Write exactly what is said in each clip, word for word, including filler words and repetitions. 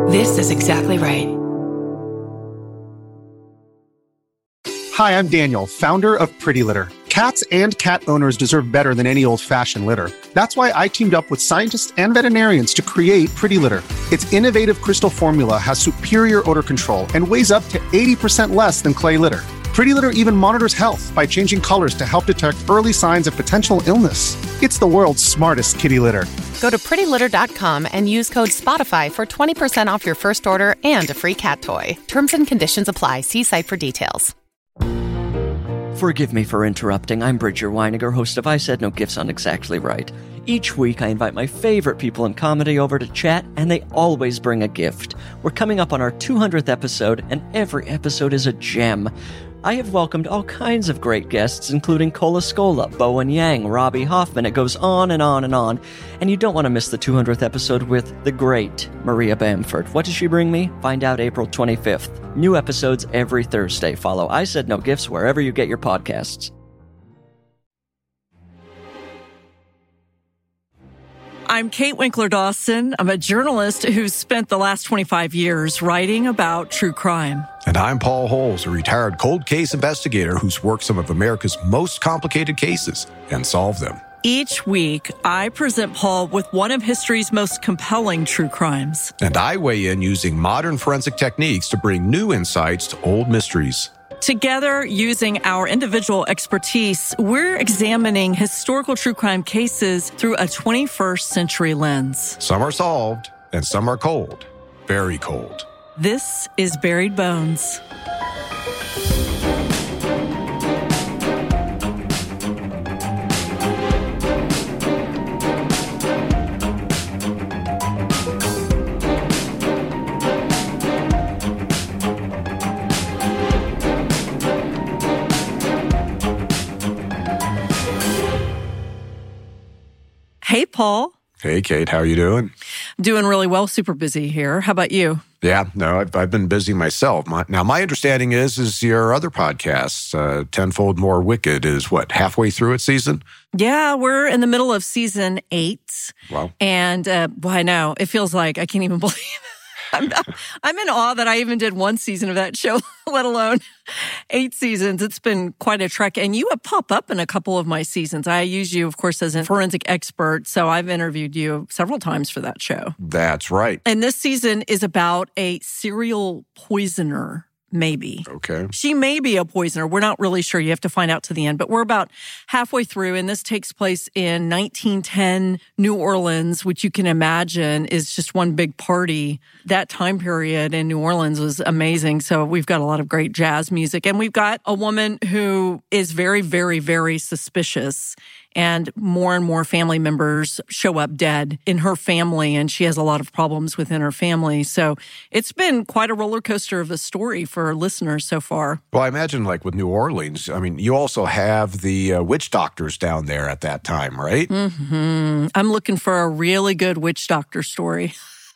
This is exactly right. Hi, I'm Daniel, founder of Pretty Litter. Cats and cat owners deserve better than any old-fashioned litter. That's why I teamed up with scientists and veterinarians to create Pretty Litter. Its innovative crystal formula has superior odor control and weighs up to eighty percent less than clay litter. Pretty Litter even monitors health by changing colors to help detect early signs of potential illness. It's the world's smartest kitty litter. Go to pretty litter dot com and use code SPOTIFY for twenty percent off your first order and a free cat toy. Terms and conditions apply. See site for details. Forgive me for interrupting. I'm Bridger Weiniger, host of I Said No Gifts on Exactly Right. Each week, I invite my favorite people in comedy over to chat, and they always bring a gift. We're coming up on our two hundredth episode, and every episode is a gem. I have welcomed all kinds of great guests, including Cola Scola, Bowen Yang, Robbie Hoffman. It goes on and on and on. And you don't want to miss the two hundredth episode with the great Maria Bamford. What does she bring me? Find out April twenty-fifth. New episodes every Thursday. Follow I Said No Gifts wherever you get your podcasts. I'm Kate Winkler-Dawson. I'm a journalist who's spent the last twenty-five years writing about true crime. And I'm Paul Holes, a retired cold case investigator who's worked some of America's most complicated cases and solved them. Each week, I present Paul with one of history's most compelling true crimes. And I weigh in using modern forensic techniques to bring new insights to old mysteries. Together, using our individual expertise, we're examining historical true crime cases through a twenty-first century lens. Some are solved, and some are cold. Very cold. This is Buried Bones. Hey, Paul. Hey, Kate. How you doing? Doing really well. Super busy here. How about you? Yeah, no, I've, I've been busy myself. My, now, my understanding is, is your other podcast, uh, Tenfold More Wicked, is what, halfway through its season? Yeah, we're in the middle of season eight. Wow. And, uh, well, I know, it feels like, I can't even believe it. I'm, I'm in awe that I even did one season of that show, let alone eight seasons. It's been quite a trek. And you have popped up in a couple of my seasons. I use you, of course, as a forensic expert. So I've interviewed you several times for that show. That's right. And this season is about a serial poisoner. Maybe. Okay. She may be a poisoner. We're not really sure. You have to find out to the end. But we're about halfway through, and this takes place in nineteen ten New Orleans, which you can imagine is just one big party. That time period in New Orleans was amazing. So we've got a lot of great jazz music. And we've got a woman who is very, very, very suspicious. And more and more family members show up dead in her family, and she has a lot of problems within her family. So it's been quite a roller coaster of a story for listeners so far. Well, I imagine like with New Orleans, I mean, you also have the uh, witch doctors down there at that time, right? Mm-hmm. I'm looking for a really good witch doctor story.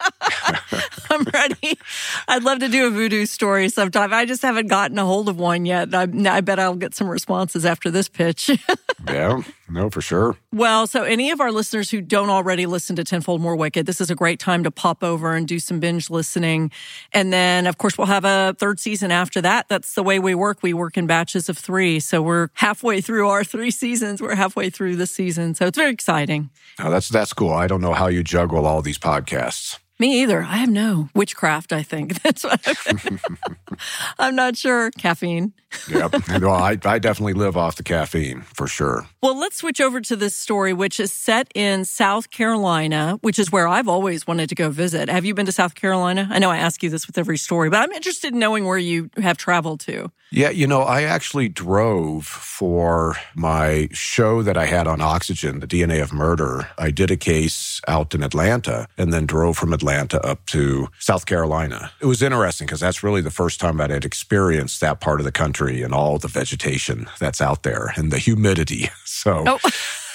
I'm ready. I'd love to do a voodoo story sometime. I just haven't gotten a hold of one yet. I, I bet I'll get some responses after this pitch. Yeah, no, for sure. Well, so any of our listeners who don't already listen to Tenfold More Wicked, this is a great time to pop over and do some binge listening. And then, of course, we'll have a third season after that. That's the way we work. We work in batches of three. So we're halfway through our three seasons. We're halfway through the season. So it's very exciting. Oh, that's that's cool. I don't know how you juggle all these podcasts. Me either. I have no witchcraft, I think. That's what I'm, I'm not sure. Caffeine. Yep. Well, I, I definitely live off the caffeine, for sure. Well, let's switch over to this story, which is set in South Carolina, which is where I've always wanted to go visit. Have you been to South Carolina? I know I ask you this with every story, but I'm interested in knowing where you have traveled to. Yeah, you know, I actually drove for my show that I had on Oxygen, The D N A of Murder. I did a case out in Atlanta and then drove from Atlanta up to South Carolina. It was interesting because that's really the first time that I'd experienced that part of the country and all the vegetation that's out there and the humidity. So oh.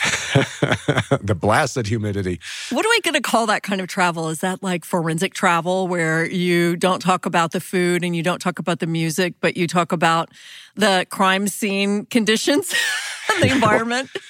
the blasted humidity. What are we going to call that kind of travel? Is that like forensic travel where you don't talk about the food and you don't talk about the music, but you talk about the crime scene conditions, the environment?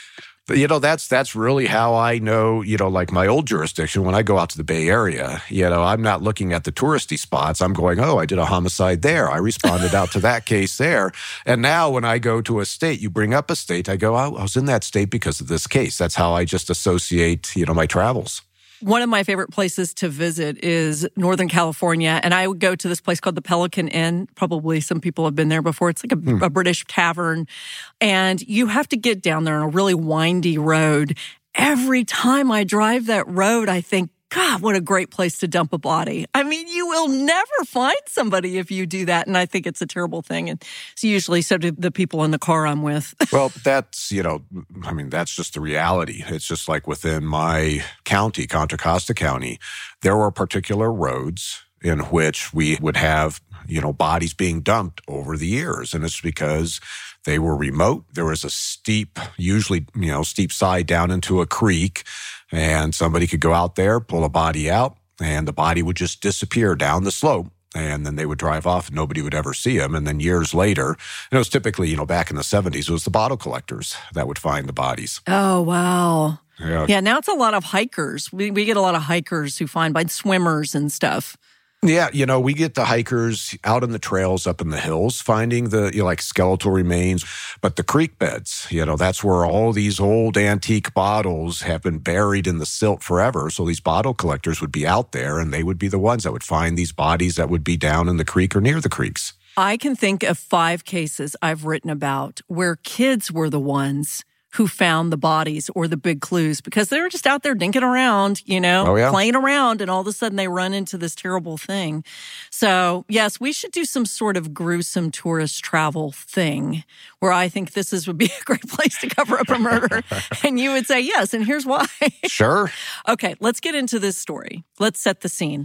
You know, that's that's really how I know, you know, like my old jurisdiction, when I go out to the Bay Area, you know, I'm not looking at the touristy spots. I'm going, oh, I did a homicide there. I responded out to that case there. And now when I go to a state, you bring up a state, I go, oh, I was in that state because of this case. That's how I just associate, you know, my travels. One of my favorite places to visit is Northern California, and I would go to this place called the Pelican Inn. Probably some people have been there before. It's like a, mm. a British tavern, and you have to get down there on a really windy road. Every time I drive that road, I think, God, what a great place to dump a body. I mean, you will never find somebody if you do that, and I think it's a terrible thing. And it's usually so do the people in the car I'm with. Well, that's, you know, I mean, that's just the reality. It's just like within my county, Contra Costa County, there were particular roads in which we would have, you know, bodies being dumped over the years. And it's because they were remote. There was a steep, usually, you know, steep side down into a creek. And somebody could go out there, pull a body out, and the body would just disappear down the slope. And then they would drive off and nobody would ever see them. And then years later, and it was typically, you know, back in the seventies, it was the bottle collectors that would find the bodies. Oh, wow. Yeah. Yeah, now it's a lot of hikers. We we get a lot of hikers who find by swimmers and stuff. Yeah, you know, we get the hikers out in the trails up in the hills finding the, you know, like skeletal remains. But the creek beds, you know, that's where all these old antique bottles have been buried in the silt forever. So these bottle collectors would be out there and they would be the ones that would find these bodies that would be down in the creek or near the creeks. I can think of five cases I've written about where kids were the ones who found the bodies or the big clues because they were just out there dinking around, you know, oh, yeah. playing around, and all of a sudden they run into this terrible thing. So, yes, we should do some sort of gruesome tourist travel thing where I think this is would be a great place to cover up a murder. And you would say yes, and here's why. Sure. Okay, let's get into this story. Let's set the scene.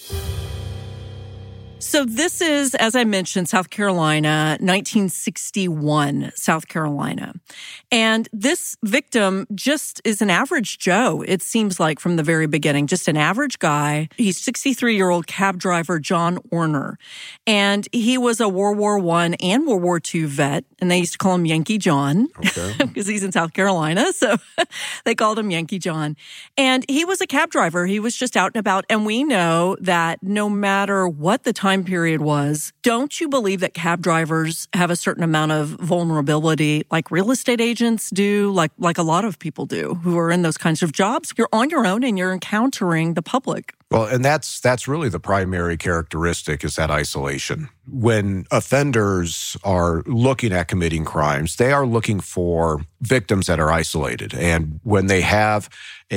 So this is, as I mentioned, South Carolina, nineteen sixty-one, South Carolina. And this victim just is an average Joe, it seems like from the very beginning, just an average guy. He's sixty-three-year-old cab driver John Orner. And he was a World War One and World War Two vet, and they used to call him Yankee John because okay. he's in South Carolina. So they called him Yankee John. And he was a cab driver. He was just out and about. And we know that no matter what the time period was, don't you believe that cab drivers have a certain amount of vulnerability like real estate agents do, like like a lot of people do who are in those kinds of jobs? You're on your own and you're encountering the public. Well, and that's that's really the primary characteristic is that isolation. When offenders are looking at committing crimes, they are looking for victims that are isolated. And when they have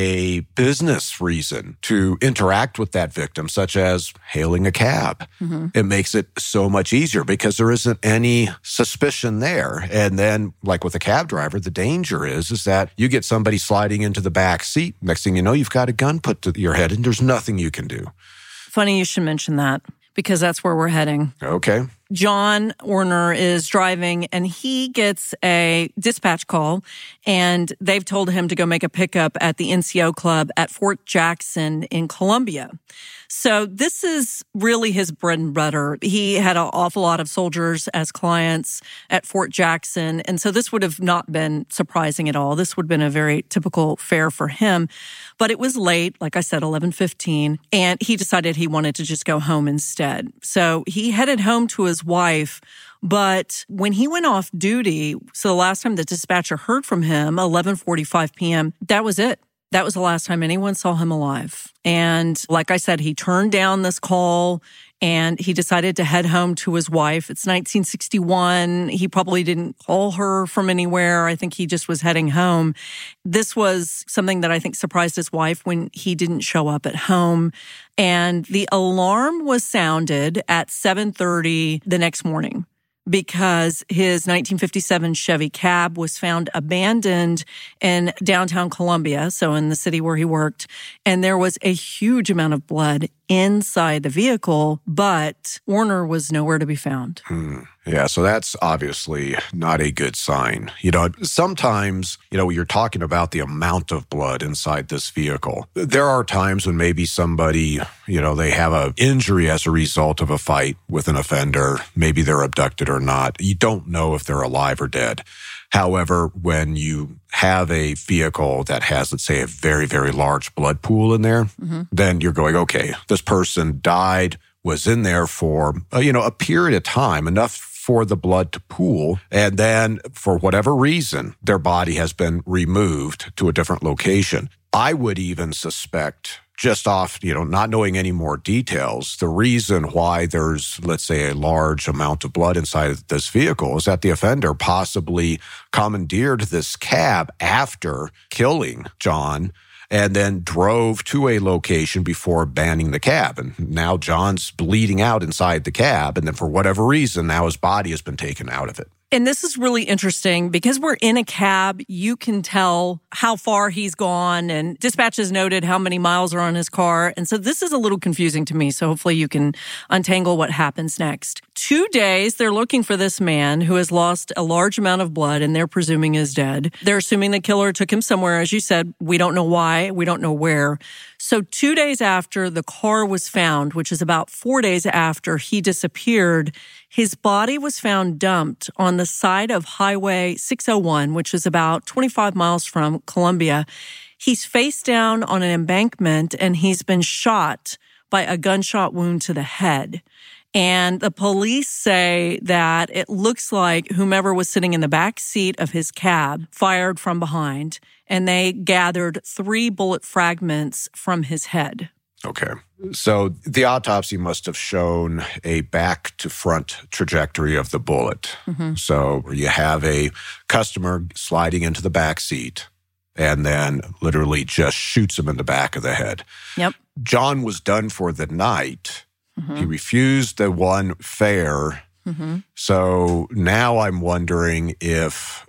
a business reason to interact with that victim, such as hailing a cab, mm-hmm. it makes it so much easier because there isn't any suspicion there. And then, like with a cab driver, the danger is, is that you get somebody sliding into the back seat. Next thing you know, you've got a gun put to your head and there's nothing you can do. Funny you should mention that because that's where we're heading. Okay. John Orner is driving and he gets a dispatch call and they've told him to go make a pickup at the N C O club at Fort Jackson in Columbia. So this is really his bread and butter. He had an awful lot of soldiers as clients at Fort Jackson. And so this would have not been surprising at all. This would have been a very typical fare for him. But it was late, like I said, eleven fifteen, and he decided he wanted to just go home instead. So he headed home to his wife. But when he went off duty, so the last time the dispatcher heard from him, eleven forty-five p.m., that was it. That was the last time anyone saw him alive. And like I said, he turned down this call and he decided to head home to his wife. It's nineteen sixty-one. He probably didn't call her from anywhere. I think he just was heading home. This was something that I think surprised his wife when he didn't show up at home. And the alarm was sounded at seven thirty the next morning, because his nineteen fifty-seven Chevy cab was found abandoned in downtown Columbia, so in the city where he worked, and there was a huge amount of blood inside the vehicle, but Orner was nowhere to be found. Hmm. Yeah, so that's obviously not a good sign. You know, sometimes, you know, you're talking about the amount of blood inside this vehicle. There are times when maybe somebody, you know, they have an injury as a result of a fight with an offender. Maybe they're abducted or not. You don't know if they're alive or dead. However, when you have a vehicle that has, let's say, a very, very large blood pool in there, mm-hmm. then you're going, okay, this person died, was in there for, uh, you know, a period of time, enough for the blood to pool. And then for whatever reason, their body has been removed to a different location. I would even suspect, just off, you know, not knowing any more details, the reason why there's, let's say, a large amount of blood inside of this vehicle is that the offender possibly commandeered this cab after killing John and then drove to a location before abandoning the cab. And now John's bleeding out inside the cab. And then for whatever reason, now his body has been taken out of it. And this is really interesting because we're in a cab. You can tell how far he's gone, and dispatch has noted how many miles are on his car. And so this is a little confusing to me. So hopefully you can untangle what happens next. Two days, they're looking for this man who has lost a large amount of blood and they're presuming is dead. They're assuming the killer took him somewhere. As you said, we don't know why. We don't know where. So two days after the car was found, which is about four days after he disappeared, his body was found dumped on the side of Highway six oh one, which is about twenty-five miles from Columbia. He's face down on an embankment and he's been shot by a gunshot wound to the head. And the police say that it looks like whomever was sitting in the back seat of his cab fired from behind, and they gathered three bullet fragments from his head. Okay. So the autopsy must have shown a back to front trajectory of the bullet. Mm-hmm. So you have a customer sliding into the back seat and then literally just shoots him in the back of the head. Yep. John was done for the night. Mm-hmm. He refused the one fare. Mm-hmm. So now I'm wondering if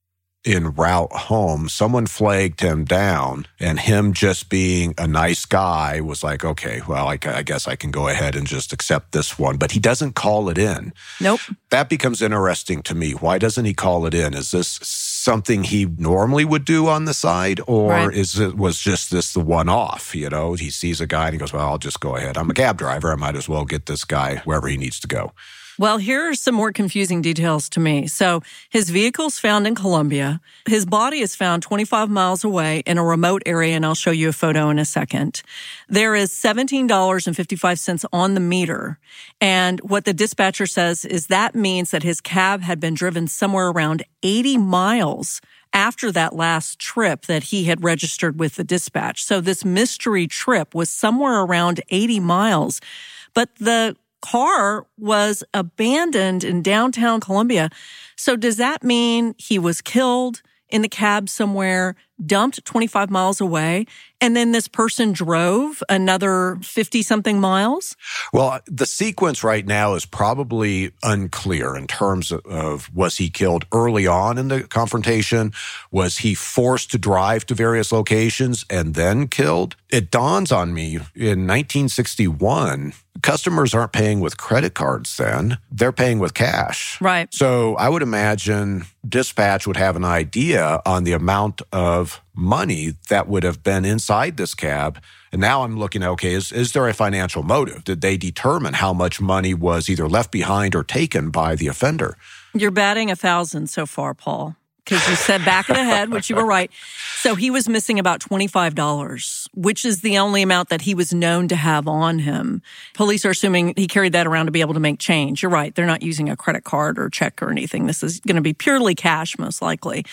en route home, someone flagged him down, and him just being a nice guy was like, okay, well, I, I guess I can go ahead and just accept this one. But he doesn't call it in. Nope. That becomes interesting to me. Why doesn't he call it in? Is this something he normally would do on the side, or right. is it was just this the one-off? You know, he sees a guy and he goes, well, I'll just go ahead. I'm a cab driver. I might as well get this guy wherever he needs to go. Well, here are some more confusing details to me. So his vehicle's found in Columbia. His body is found twenty-five miles away in a remote area, and I'll show you a photo in a second. There is seventeen dollars and fifty-five cents on the meter. And what the dispatcher says is that means that his cab had been driven somewhere around eighty miles after that last trip that he had registered with the dispatch. So this mystery trip was somewhere around eighty miles. But the car was abandoned in downtown Columbia. So does that mean he was killed in the cab somewhere, dumped twenty-five miles away, and then this person drove another fifty-something miles? Well, the sequence right now is probably unclear in terms of, of was he killed early on in the confrontation? Was he forced to drive to various locations and then killed? It dawns on me, in nineteen sixty-one, customers aren't paying with credit cards then. They're paying with cash. Right. So I would imagine dispatch would have an idea on the amount of money that would have been inside this cab. And now I'm looking at, okay, is, is there a financial motive? Did they determine how much money was either left behind or taken by the offender? You're batting a thousand so far, Paul, because you said back of the head, which you were right. So he was missing about twenty-five dollars, which is the only amount that he was known to have on him. Police are assuming he carried that around to be able to make change. You're right. They're not using a credit card or check or anything. This is going to be purely cash, most likely.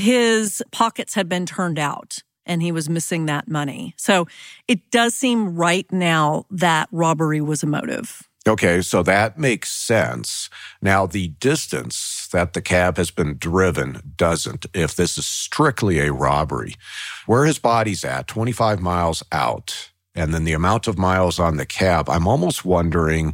His pockets had been turned out, and he was missing that money. So it does seem right now that robbery was a motive. Okay, so that makes sense. Now, the distance that the cab has been driven doesn't, if this is strictly a robbery. Where his body's at, twenty-five miles out, and then the amount of miles on the cab, I'm almost wondering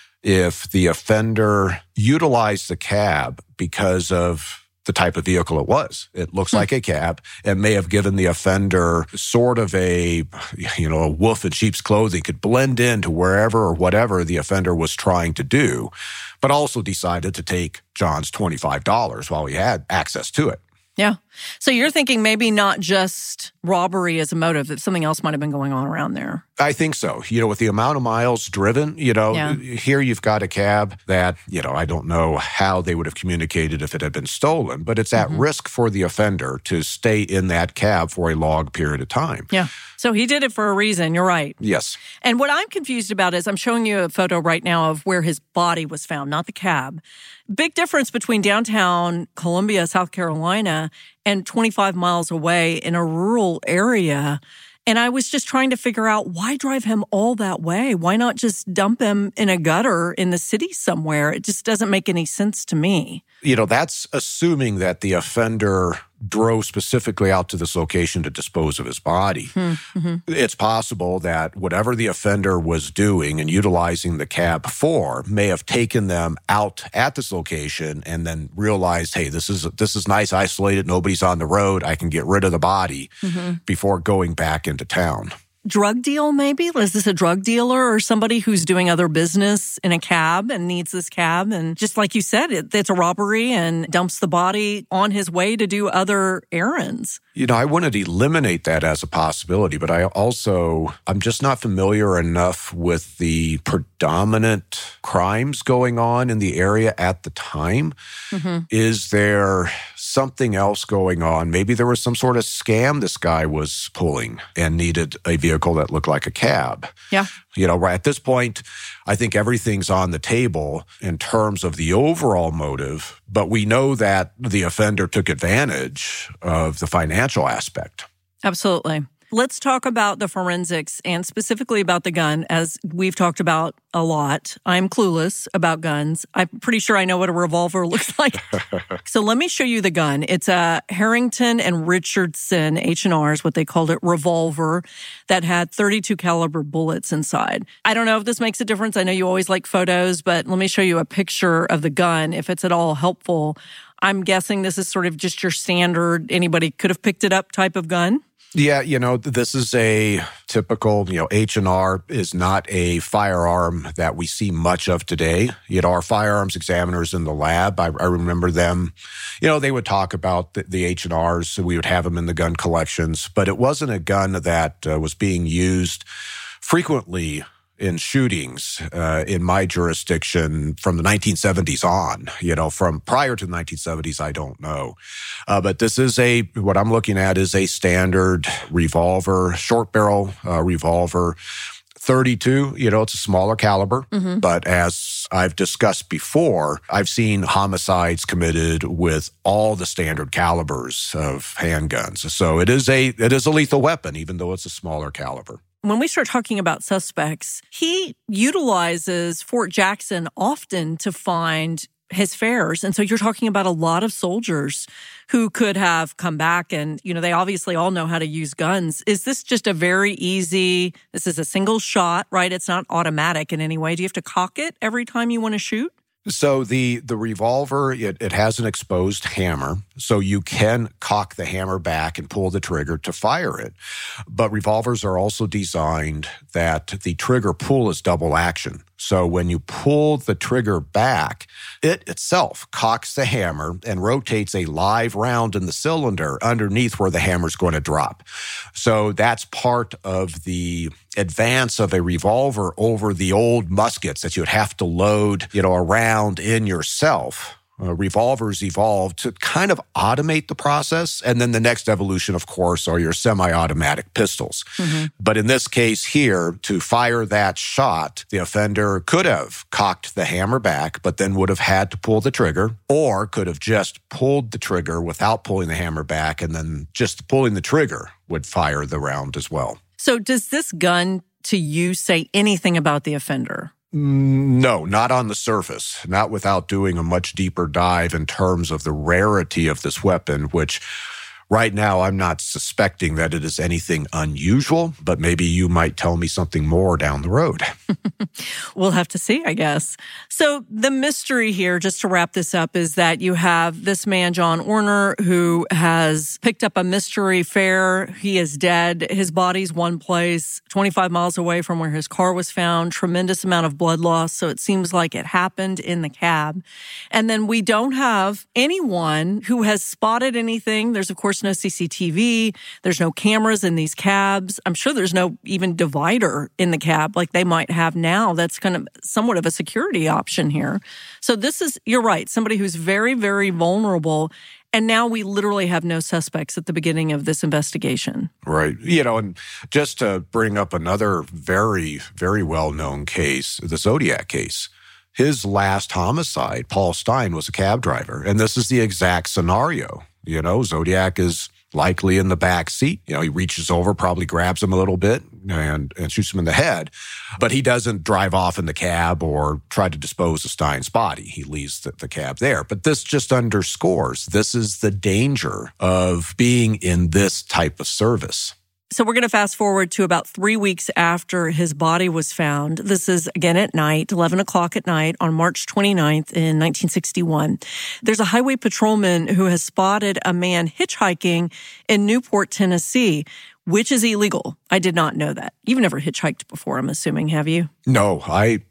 if the offender utilized the cab because of the type of vehicle it was. It looks like a cab. It may have given the offender sort of a, you know, a wolf in sheep's clothing, could blend into wherever or whatever the offender was trying to do, but also decided to take John's twenty-five dollars while he had access to it. Yeah. So you're thinking maybe not just robbery as a motive, that something else might have been going on around there. I think so. You know, with the amount of miles driven, you know, Yeah. here you've got a cab that, you know, I don't know how they would have communicated if it had been stolen, but it's at Mm-hmm. risk for the offender to stay in that cab for a long period of time. Yeah. So he did it for a reason. You're right. Yes. And what I'm confused about is I'm showing you a photo right now of where his body was found, not the cab. Big difference between downtown Columbia, South Carolina, and twenty-five miles away in a rural area. And I was just trying to figure out, why drive him all that way? Why not just dump him in a gutter in the city somewhere? It just doesn't make any sense to me. You know, that's assuming that the offender drove specifically out to this location to dispose of his body. Mm-hmm. It's possible that whatever the offender was doing and utilizing the cab for may have taken them out at this location and then realized, hey, this is this is nice, isolated, nobody's on the road, I can get rid of the body Mm-hmm. before going back into town. Drug deal, maybe? Is this a drug dealer or somebody who's doing other business in a cab and needs this cab? And just like you said, it, it's a robbery and dumps the body on his way to do other errands. You know, I wouldn't eliminate that as a possibility, but I also, I'm just not familiar enough with the predominant crimes going on in the area at the time. Mm-hmm. Is there something else going on? Maybe there was some sort of scam this guy was pulling and needed a vehicle that looked like a cab. Yeah. You know, right at this point, I think everything's on the table in terms of the overall motive, but we know that the offender took advantage of the financial aspect. Absolutely. Let's talk about the forensics and specifically about the gun, as we've talked about a lot. I'm clueless about guns. I'm pretty sure I know what a revolver looks like. So let me show you the gun. It's a Harrington and Richardson H and R is what they called it, revolver that had thirty-two caliber bullets inside. I don't know if this makes a difference. I know you always like photos, but let me show you a picture of the gun if it's at all helpful. I'm guessing this is sort of just your standard, anybody could have picked it up type of gun. Yeah, you know, this is a typical, you know, H and R is not a firearm that we see much of today. You know, our firearms examiners in the lab, I, I remember them, you know, they would talk about the, the H and Rs, so we would have them in the gun collections, but it wasn't a gun that uh, was being used frequently in shootings uh, in my jurisdiction from the nineteen seventies on. You know, from prior to the nineteen seventies, I don't know. Uh, but this is a, what I'm looking at is a standard revolver, short barrel uh, revolver. thirty-two, you know, it's a smaller caliber. Mm-hmm. But as I've discussed before, I've seen homicides committed with all the standard calibers of handguns. So it is a it is a lethal weapon, even though it's a smaller caliber. When we start talking about suspects, he utilizes Fort Jackson often to find his fares. And so you're talking about a lot of soldiers who could have come back and, you know, they obviously all know how to use guns. Is this just a very easy, this is a single shot, right? It's not automatic in any way. Do you have to cock it every time you want to shoot? So the the revolver, it, it has an exposed hammer, so you can cock the hammer back and pull the trigger to fire it. But revolvers are also designed that the trigger pull is double action. So when you pull the trigger back, it itself cocks the hammer and rotates a live round in the cylinder underneath where the hammer's going to drop. So that's part of the advance of a revolver over the old muskets that you'd have to load, you know, around in yourself. Uh, revolvers evolved to kind of automate the process. And then the next evolution, of course, are your semi-automatic pistols. Mm-hmm. But in this case here, to fire that shot, the offender could have cocked the hammer back, but then would have had to pull the trigger, or could have just pulled the trigger without pulling the hammer back, and then just pulling the trigger would fire the round as well. So does this gun to you say anything about the offender? No, not on the surface, not without doing a much deeper dive in terms of the rarity of this weapon, which right now I'm not suspecting that it is anything unusual, but maybe you might tell me something more down the road. We'll have to see, I guess. So the mystery here, just to wrap this up, is that you have this man, John Orner, who has picked up a mystery fare. He is dead. His body's one place, twenty-five miles away from where his car was found. Tremendous amount of blood loss. So it seems like it happened in the cab. And then we don't have anyone who has spotted anything. There's, of course, course, no C C T V. There's no cameras in these cabs. I'm sure there's no even divider in the cab like they might have now. That's kind of somewhat of a security option here. So this is, you're right, somebody who's very, very vulnerable. And now we literally have no suspects at the beginning of this investigation. Right. You know, and just to bring up another very, very well-known case, the Zodiac case. His last homicide, Paul Stine, was a cab driver. And this is the exact scenario. You know, Zodiac is likely in the back seat. You know, he reaches over, probably grabs him a little bit and, and shoots him in the head. But he doesn't drive off in the cab or try to dispose of Stine's body. He leaves the, the cab there. But this just underscores this is the danger of being in this type of service. So we're going to fast forward to about three weeks after his body was found. This is, again, at night, eleven o'clock at night on March twenty-ninth in nineteen sixty-one. There's a highway patrolman who has spotted a man hitchhiking in Newport, Tennessee, which is illegal. I did not know that. You've never hitchhiked before, I'm assuming, have you? No, I...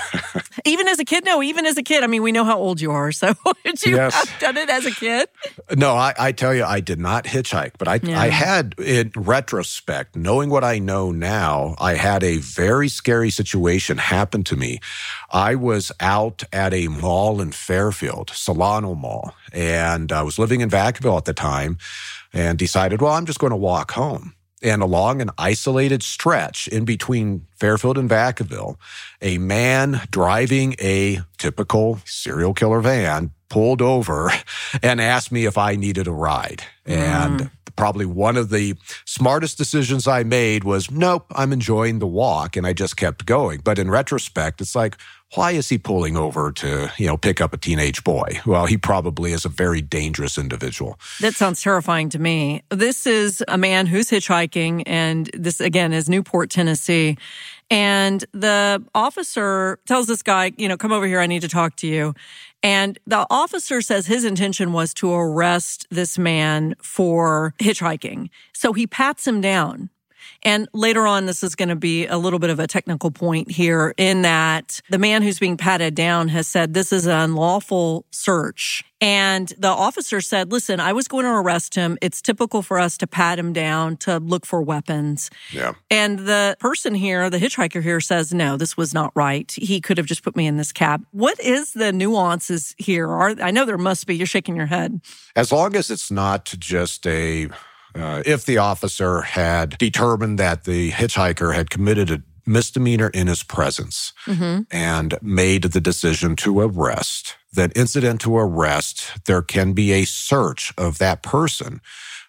Even as a kid? No, even as a kid. I mean, we know how old you are, so did you yes. have done it as a kid? No, I, I tell you, I did not hitchhike, but I, yeah. I had, in retrospect, knowing what I know now, I had a very scary situation happen to me. I was out at a mall in Fairfield, Solano Mall, and I was living in Vacaville at the time and decided, well, I'm just going to walk home. And along an isolated stretch in between Fairfield and Vacaville, a man driving a typical serial killer van pulled over and asked me if I needed a ride. Mm. And probably one of the smartest decisions I made was, nope, I'm enjoying the walk. And I just kept going. But in retrospect, it's like, why is he pulling over to, you know, pick up a teenage boy? Well, he probably is a very dangerous individual. That sounds terrifying to me. This is a man who's hitchhiking, and this, again, is Newport, Tennessee. And the officer tells this guy, you know, come over here, I need to talk to you. And the officer says his intention was to arrest this man for hitchhiking. So he pats him down. And later on, this is going to be a little bit of a technical point here in that the man who's being patted down has said this is an unlawful search. And the officer said, listen, I was going to arrest him. It's typical for us to pat him down to look for weapons. Yeah. And the person here, the hitchhiker here, says, no, this was not right. He could have just put me in this cab. What is the nuances here? Are, I know there must be. You're shaking your head. As long as it's not just a... Uh, if the officer had determined that the hitchhiker had committed a misdemeanor in his presence mm-hmm. and made the decision to arrest, then incident to arrest, there can be a search of that person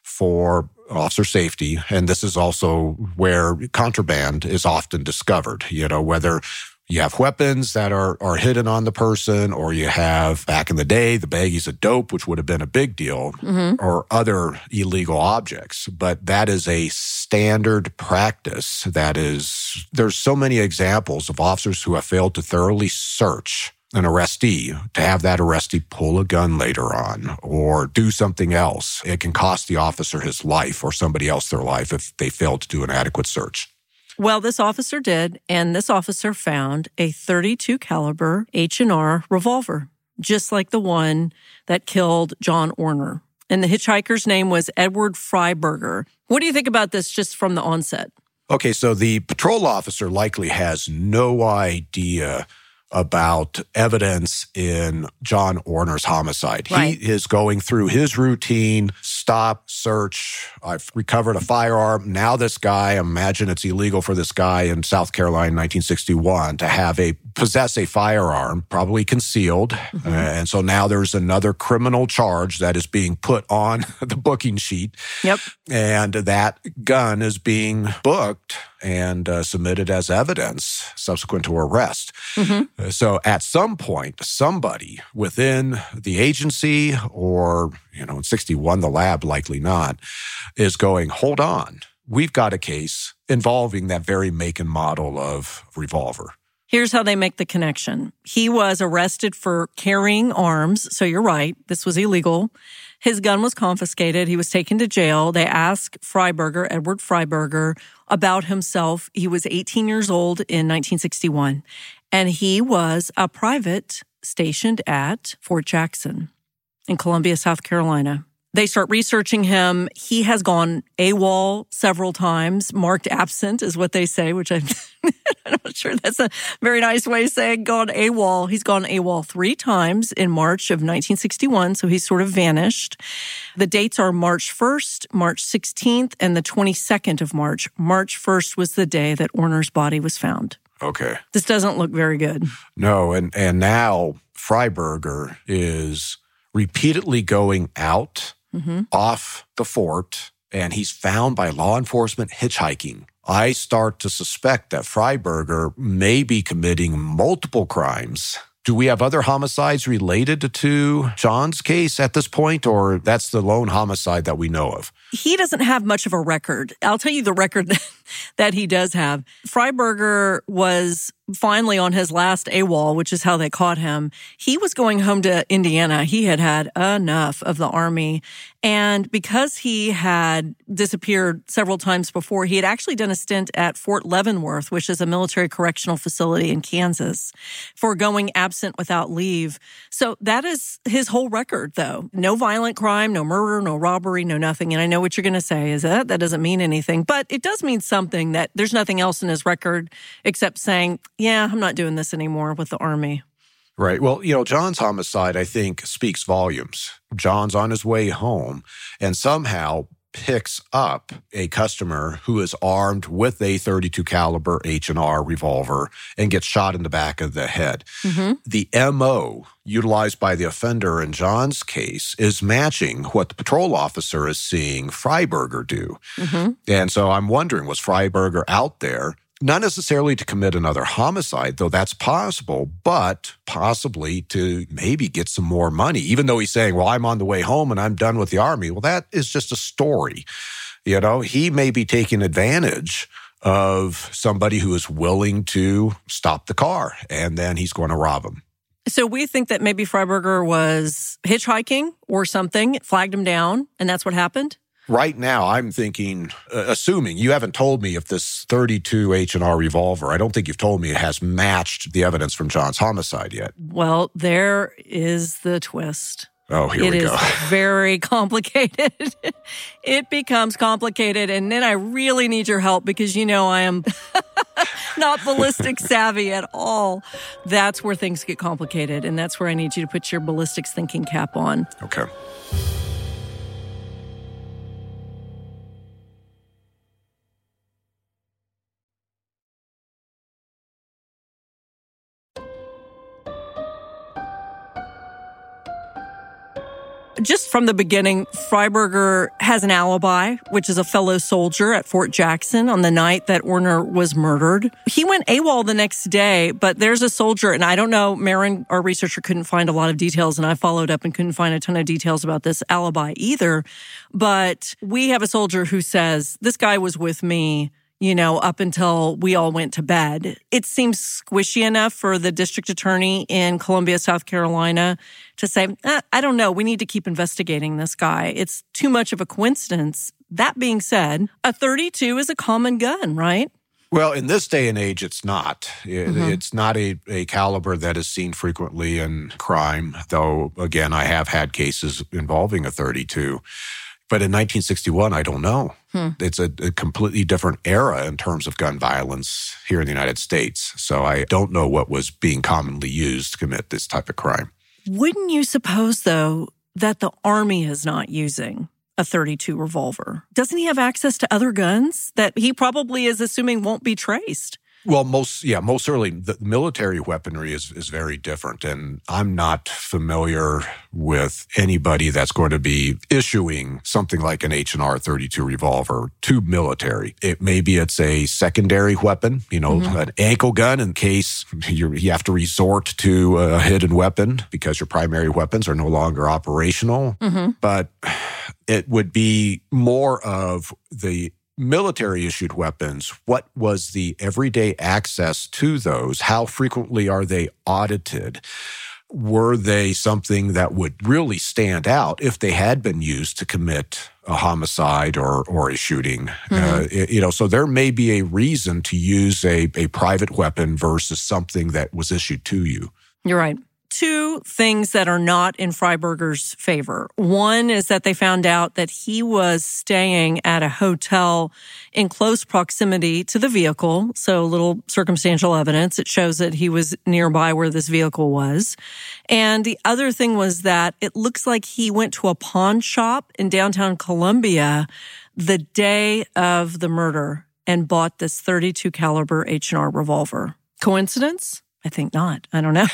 for officer safety. And this is also where contraband is often discovered, you know, whether you have weapons that are, are hidden on the person, or you have, back in the day, the baggies of dope, which would have been a big deal, mm-hmm. or other illegal objects. But that is a standard practice. That is, there's so many examples of officers who have failed to thoroughly search an arrestee, to have that arrestee pull a gun later on or do something else. It can cost the officer his life or somebody else their life if they fail to do an adequate search. Well, this officer did, and this officer found a thirty-two caliber H and R revolver, just like the one that killed John Orner. And the hitchhiker's name was Edward Freiberger. What do you think about this just from the onset? Okay, so the patrol officer likely has no idea about evidence in John Orner's homicide. Right. He is going through his routine, stop, search, I've recovered a firearm. Now this guy, imagine it's illegal for this guy in South Carolina in nineteen sixty-one to have a, possess a firearm, probably concealed. Mm-hmm. Uh, and so now there's another criminal charge that is being put on the booking sheet. Yep. And that gun is being booked and uh, submitted as evidence subsequent to arrest. Mm-hmm. Uh, so at some point, somebody within the agency or, you know, in sixty-one, the lab, likely not, is going, hold on, we've got a case involving that very make and model of revolver. Here's how they make the connection. He was arrested for carrying arms. So you're right. This was illegal. His gun was confiscated. He was taken to jail. They asked Freiberger, Edward Freiberger, about himself. He was eighteen years old in nineteen sixty-one, and he was a private stationed at Fort Jackson in Columbia, South Carolina. They start researching him. He has gone AWOL several times. Marked absent is what they say, which I'm, I'm not sure that's a very nice way of saying gone AWOL. He's gone AWOL three times in March of nineteen sixty-one, so he's sort of vanished. The dates are March first, March sixteenth, and the twenty-second of March. March first was the day that Orner's body was found. Okay. This doesn't look very good. No, and, and now Freiberger is repeatedly going out mm-hmm. off the fort, and he's found by law enforcement hitchhiking. I start to suspect that Freiberger may be committing multiple crimes. Do we have other homicides related to John's case at this point, or that's the lone homicide that we know of? He doesn't have much of a record. I'll tell you the record that he does have. Freiberger was finally on his last AWOL, which is how they caught him. He was going home to Indiana. He had had enough of the Army. And because he had disappeared several times before, he had actually done a stint at Fort Leavenworth, which is a military correctional facility in Kansas, for going absent without leave. So that is his whole record, though. No violent crime, no murder, no robbery, no nothing. And I know what you're going to say is that that doesn't mean anything, but it does mean something that there's nothing else in his record except saying, yeah, I'm not doing this anymore with the Army. Right. Well, you know, John's homicide, I think, speaks volumes. John's on his way home and somehow picks up a customer who is armed with a thirty-two caliber H and R revolver and gets shot in the back of the head. Mm-hmm. The M O utilized by the offender in John's case is matching what the patrol officer is seeing Freiberger do. Mm-hmm. And so I'm wondering, was Freiberger out there not necessarily to commit another homicide, though that's possible, but possibly to maybe get some more money, even though he's saying, well, I'm on the way home and I'm done with the Army. Well, that is just a story. You know, he may be taking advantage of somebody who is willing to stop the car, and then he's going to rob him. So we think that maybe Freiberger was hitchhiking or something, flagged him down, and that's what happened? Right now, I'm thinking, uh, assuming you haven't told me if this thirty-two H and R revolver, I don't think you've told me it has matched the evidence from John's homicide yet. Well, there is the twist. Oh, here it we go. It is very complicated. It becomes complicated, and then I really need your help because, you know, I am not ballistic savvy at all. That's where things get complicated, and that's where I need you to put your ballistics thinking cap on. Okay. Just from the beginning, Freiberger has an alibi, which is a fellow soldier at Fort Jackson on the night that Orner was murdered. He went AWOL the next day, but there's a soldier, and I don't know, Marin, our researcher, couldn't find a lot of details, and I followed up and couldn't find a ton of details about this alibi either. But we have a soldier who says, this guy was with me, you know, up until we all went to bed. It seems squishy enough for the district attorney in Columbia, South Carolina to say, eh, I don't know, we need to keep investigating this guy. It's too much of a coincidence. That being said, a thirty-two is a common gun, right? Well, in this day and age, it's not. It, Mm-hmm. It's not a, a caliber that is seen frequently in crime, though, again, I have had cases involving a thirty-two. But in nineteen sixty-one, I don't know. Hmm. It's a, a completely different era in terms of gun violence here in the United States. So I don't know what was being commonly used to commit this type of crime. Wouldn't you suppose, though, that the Army is not using a thirty-two revolver? Doesn't he have access to other guns that he probably is assuming won't be traced? Well, most, yeah, most certainly the military weaponry is, is very different. And I'm not familiar with anybody that's going to be issuing something like an H and R thirty-two revolver to military. It maybe it's a secondary weapon, you know, mm-hmm. an ankle gun in case you're, you have to resort to a hidden weapon because your primary weapons are no longer operational. Mm-hmm. But it would be more of the military-issued weapons. What was the everyday access to those? How frequently are they audited? Were they something that would really stand out if they had been used to commit a homicide or or a shooting? Mm-hmm. Uh, you know, so there may be a reason to use a, a private weapon versus something that was issued to you. You're right. two things that are not in Freiberger's favor. One is that they found out that he was staying at a hotel in close proximity to the vehicle, so a little circumstantial evidence. It shows that he was nearby where this vehicle was. And the other thing was that it looks like he went to a pawn shop in downtown Columbia the day of the murder and bought this thirty-two caliber H and R revolver. Coincidence? I think not. I don't know.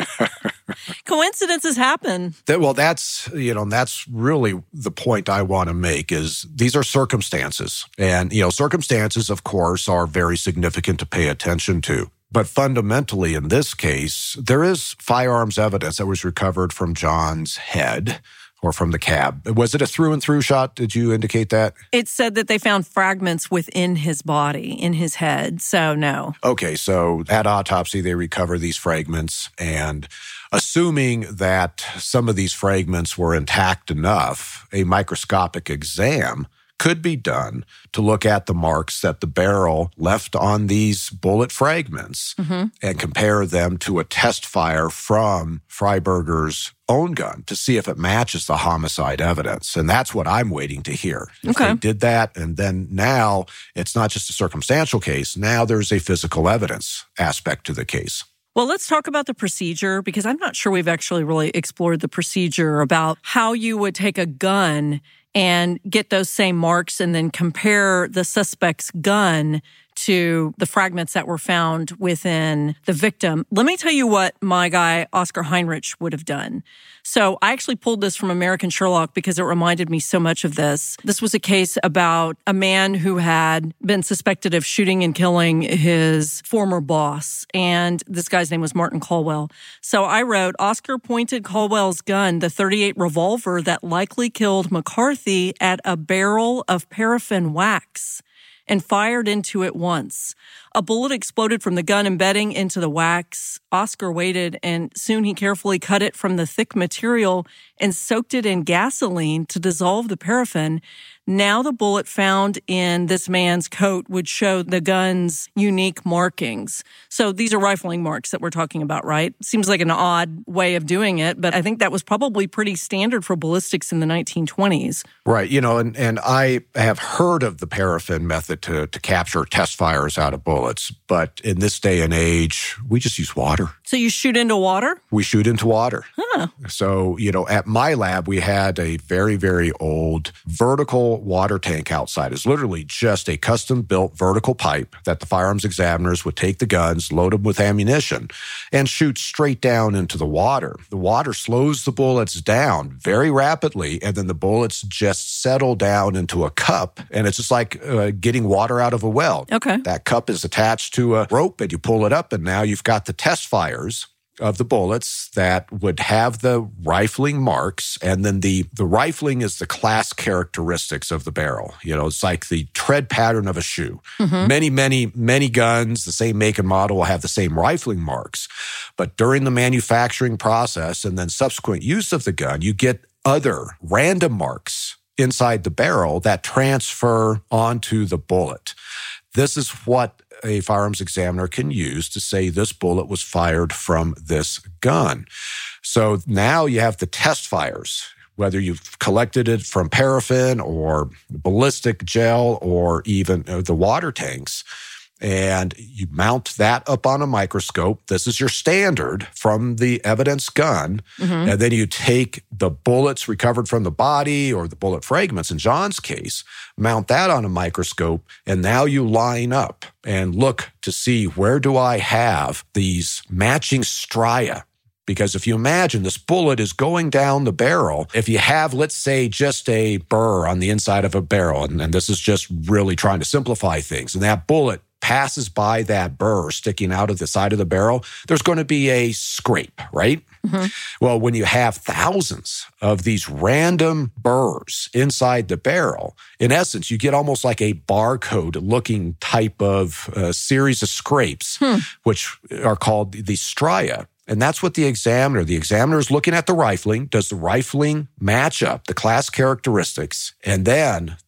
Coincidences happen. That, well, that's, you know, that's really the point I want to make is these are circumstances. And, you know, circumstances, of course, are very significant to pay attention to. But fundamentally, in this case, there is firearms evidence that was recovered from John's head or from the cab. Was it a through-and-through shot? Did you indicate that? It said that they found fragments within his body, in his head, so no. Okay, so at autopsy, they recover these fragments, and assuming that some of these fragments were intact enough, a microscopic exam could be done to look at the marks that the barrel left on these bullet fragments mm-hmm. and compare them to a test fire from Freiberger's own gun to see if it matches the homicide evidence. And that's what I'm waiting to hear. If okay. they did that, and then now it's not just a circumstantial case. Now there's a physical evidence aspect to the case. Well, let's talk about the procedure, because I'm not sure we've actually really explored the procedure about how you would take a gun and get those same marks and then compare the suspect's gun to the fragments that were found within the victim. Let me tell you what my guy, Oscar Heinrich, would have done. So I actually pulled this from American Sherlock because it reminded me so much of this. This was a case about a man who had been suspected of shooting and killing his former boss. And this guy's name was Martin Caldwell. So I wrote, Oscar pointed Caldwell's gun, the thirty-eight revolver that likely killed McCarthy, at a barrel of paraffin wax and fired into it once. A bullet exploded from the gun, embedding into the wax. Oscar waited, and soon he carefully cut it from the thick material and soaked it in gasoline to dissolve the paraffin. Now the bullet found in this man's coat would show the gun's unique markings. So these are rifling marks that we're talking about, right? Seems like an odd way of doing it, but I think that was probably pretty standard for ballistics in the nineteen twenties. Right. You know, and, and I have heard of the paraffin method to, to capture test fires out of bullets, but in this day and age, we just use water. So you shoot into water? We shoot into water. Huh. So, you know, at my lab, we had a very, very old vertical water tank outside. It's literally just a custom-built vertical pipe that the firearms examiners would take the guns, load them with ammunition, and shoot straight down into the water. The water slows the bullets down very rapidly, and then the bullets just settle down into a cup, and it's just like uh, getting water out of a well. Okay. That cup is attached to a rope, and you pull it up, and now you've got the test fires of the bullets that would have the rifling marks. And then the, the rifling is the class characteristics of the barrel. You know, it's like the tread pattern of a shoe. Mm-hmm. Many, many, many guns, the same make and model, will have the same rifling marks. But during the manufacturing process and then subsequent use of the gun, you get other random marks inside the barrel that transfer onto the bullet. This is what a firearms examiner can use to say this bullet was fired from this gun. So now you have the test fires, whether you've collected it from paraffin or ballistic gel or even the water tanks, and you mount that up on a microscope. This is your standard from the evidence gun. Mm-hmm. And then you take the bullets recovered from the body or the bullet fragments, in John's case, mount that on a microscope, and now you line up and look to see, where do I have these matching stria? Because if you imagine this bullet is going down the barrel, if you have, let's say, just a burr on the inside of a barrel, and, and this is just really trying to simplify things, and that bullet passes by that burr sticking out of the side of the barrel, there's going to be a scrape, right? Mm-hmm. Well, when you have thousands of these random burrs inside the barrel, in essence, you get almost like a barcode-looking type of uh, series of scrapes, hmm. which are called the stria. And that's what the examiner, the examiner is looking at the rifling. Does the rifling match up, the class characteristics? And then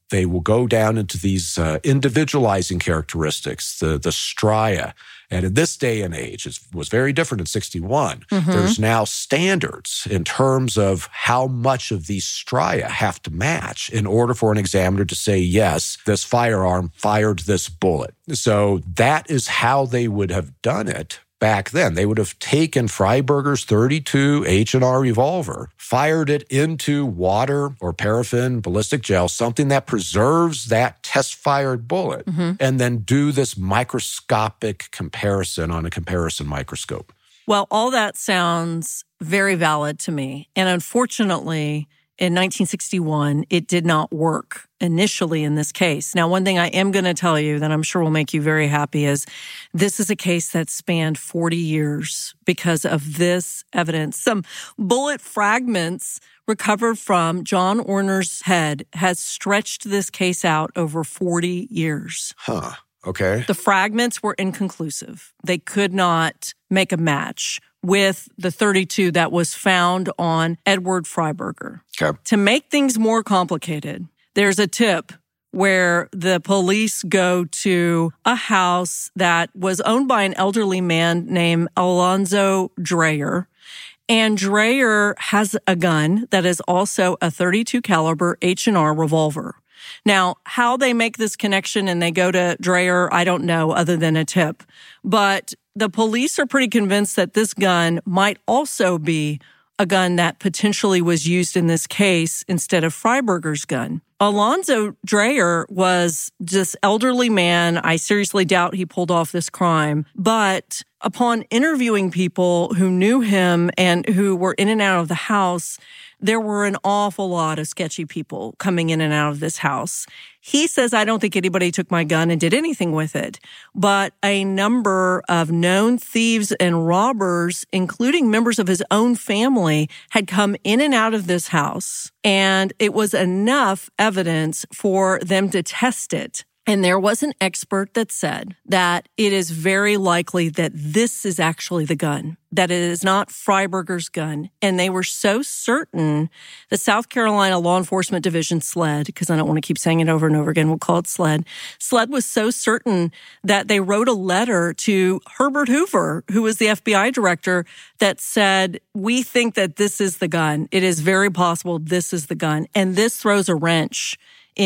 they will go down into these uh, individualizing characteristics, the, the stria. And in this day and age, it was very different in sixty-one. Mm-hmm. There's now standards in terms of how much of these stria have to match in order for an examiner to say, yes, this firearm fired this bullet. So that is how they would have done it back then. They would have taken Freiberger's thirty-two H and R revolver, fired it into water or paraffin, ballistic gel, something that preserves that test-fired bullet, mm-hmm. and then do this microscopic comparison on a comparison microscope. Well, all that sounds very valid to me. And unfortunately, in nineteen sixty-one, it did not work initially in this case. Now, one thing I am going to tell you that I'm sure will make you very happy is this is a case that spanned forty years because of this evidence. Some bullet fragments recovered from John Orner's head has stretched this case out over forty years. Huh. Okay. The fragments were inconclusive. They could not make a match with the thirty-two that was found on Edward Freiberger. Okay. To make things more complicated, there's a tip where the police go to a house that was owned by an elderly man named Alonzo Dreyer. And Dreyer has a gun that is also a thirty-two caliber H and R revolver. Now, how they make this connection and they go to Dreyer, I don't know other than a tip. But the police are pretty convinced that this gun might also be a gun that potentially was used in this case instead of Freiberger's gun. Alonzo Dreyer was this elderly man. I seriously doubt he pulled off this crime. But upon interviewing people who knew him and who were in and out of the house, there were an awful lot of sketchy people coming in and out of this house. He says, I don't think anybody took my gun and did anything with it. But a number of known thieves and robbers, including members of his own family, had come in and out of this house. And it was enough evidence for them to test it. And there was an expert that said that it is very likely that this is actually the gun, that it is not Freiberger's gun. And they were so certain, the South Carolina Law Enforcement Division, SLED, because I don't want to keep saying it over and over again, we'll call it SLED. SLED was so certain that they wrote a letter to Herbert Hoover, who was the F B I director, that said, we think that this is the gun. It is very possible this is the gun. And this throws a wrench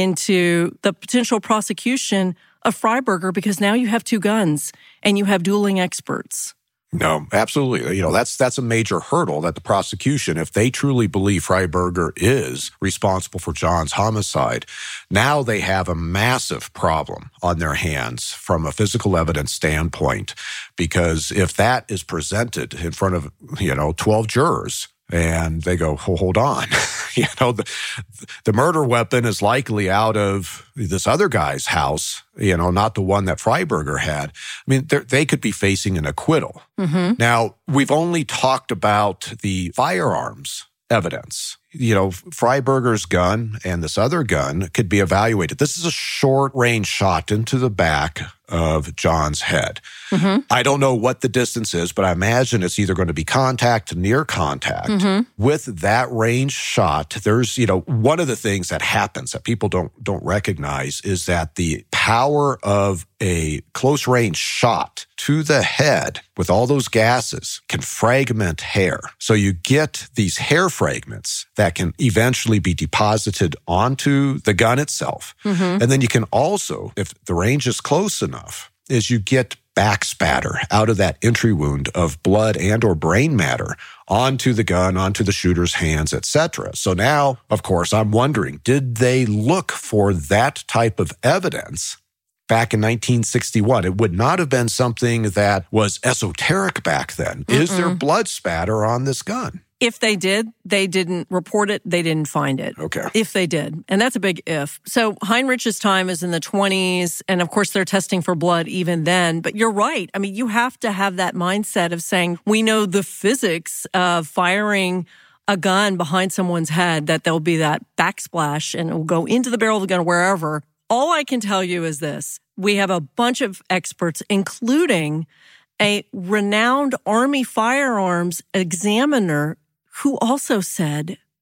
into the potential prosecution of Freiberger because now you have two guns and you have dueling experts. No, absolutely. You know, that's that's a major hurdle that the prosecution, if they truly believe Freiberger is responsible for John's homicide, now they have a massive problem on their hands from a physical evidence standpoint. Because if that is presented in front of, you know, twelve jurors, and they go, oh, hold on, you know, the, the murder weapon is likely out of this other guy's house, you know, not the one that Freiberger had. I mean, they could be facing an acquittal. Mm-hmm. Now, we've only talked about the firearms evidence. You know, Freiberger's gun and this other gun could be evaluated. This is a short-range shot into the back of John's head. Mm-hmm. I don't know what the distance is, but I imagine it's either going to be contact to near contact. Mm-hmm. With that range shot, there's, you know, one of the things that happens that people don't don't recognize is that the power of a close-range shot to the head with all those gases can fragment hair. So you get these hair fragments that can eventually be deposited onto the gun itself. Mm-hmm. And then you can also, if the range is close enough, is you get back spatter out of that entry wound of blood and or brain matter onto the gun, onto the shooter's hands, et cetera. So now, of course, I'm wondering, did they look for that type of evidence back in nineteen sixty-one? It would not have been something that was esoteric back then. Mm-mm. Is there blood spatter on this gun? If they did, they didn't report it. They didn't find it. Okay. If they did. And that's a big if. So Heinrich's time is in the twenties. And of course, they're testing for blood even then. But you're right. I mean, you have to have that mindset of saying, we know the physics of firing a gun behind someone's head, that there'll be that backsplash and it will go into the barrel of the gun wherever. All I can tell you is this. We have a bunch of experts, including a renowned Army firearms examiner who also said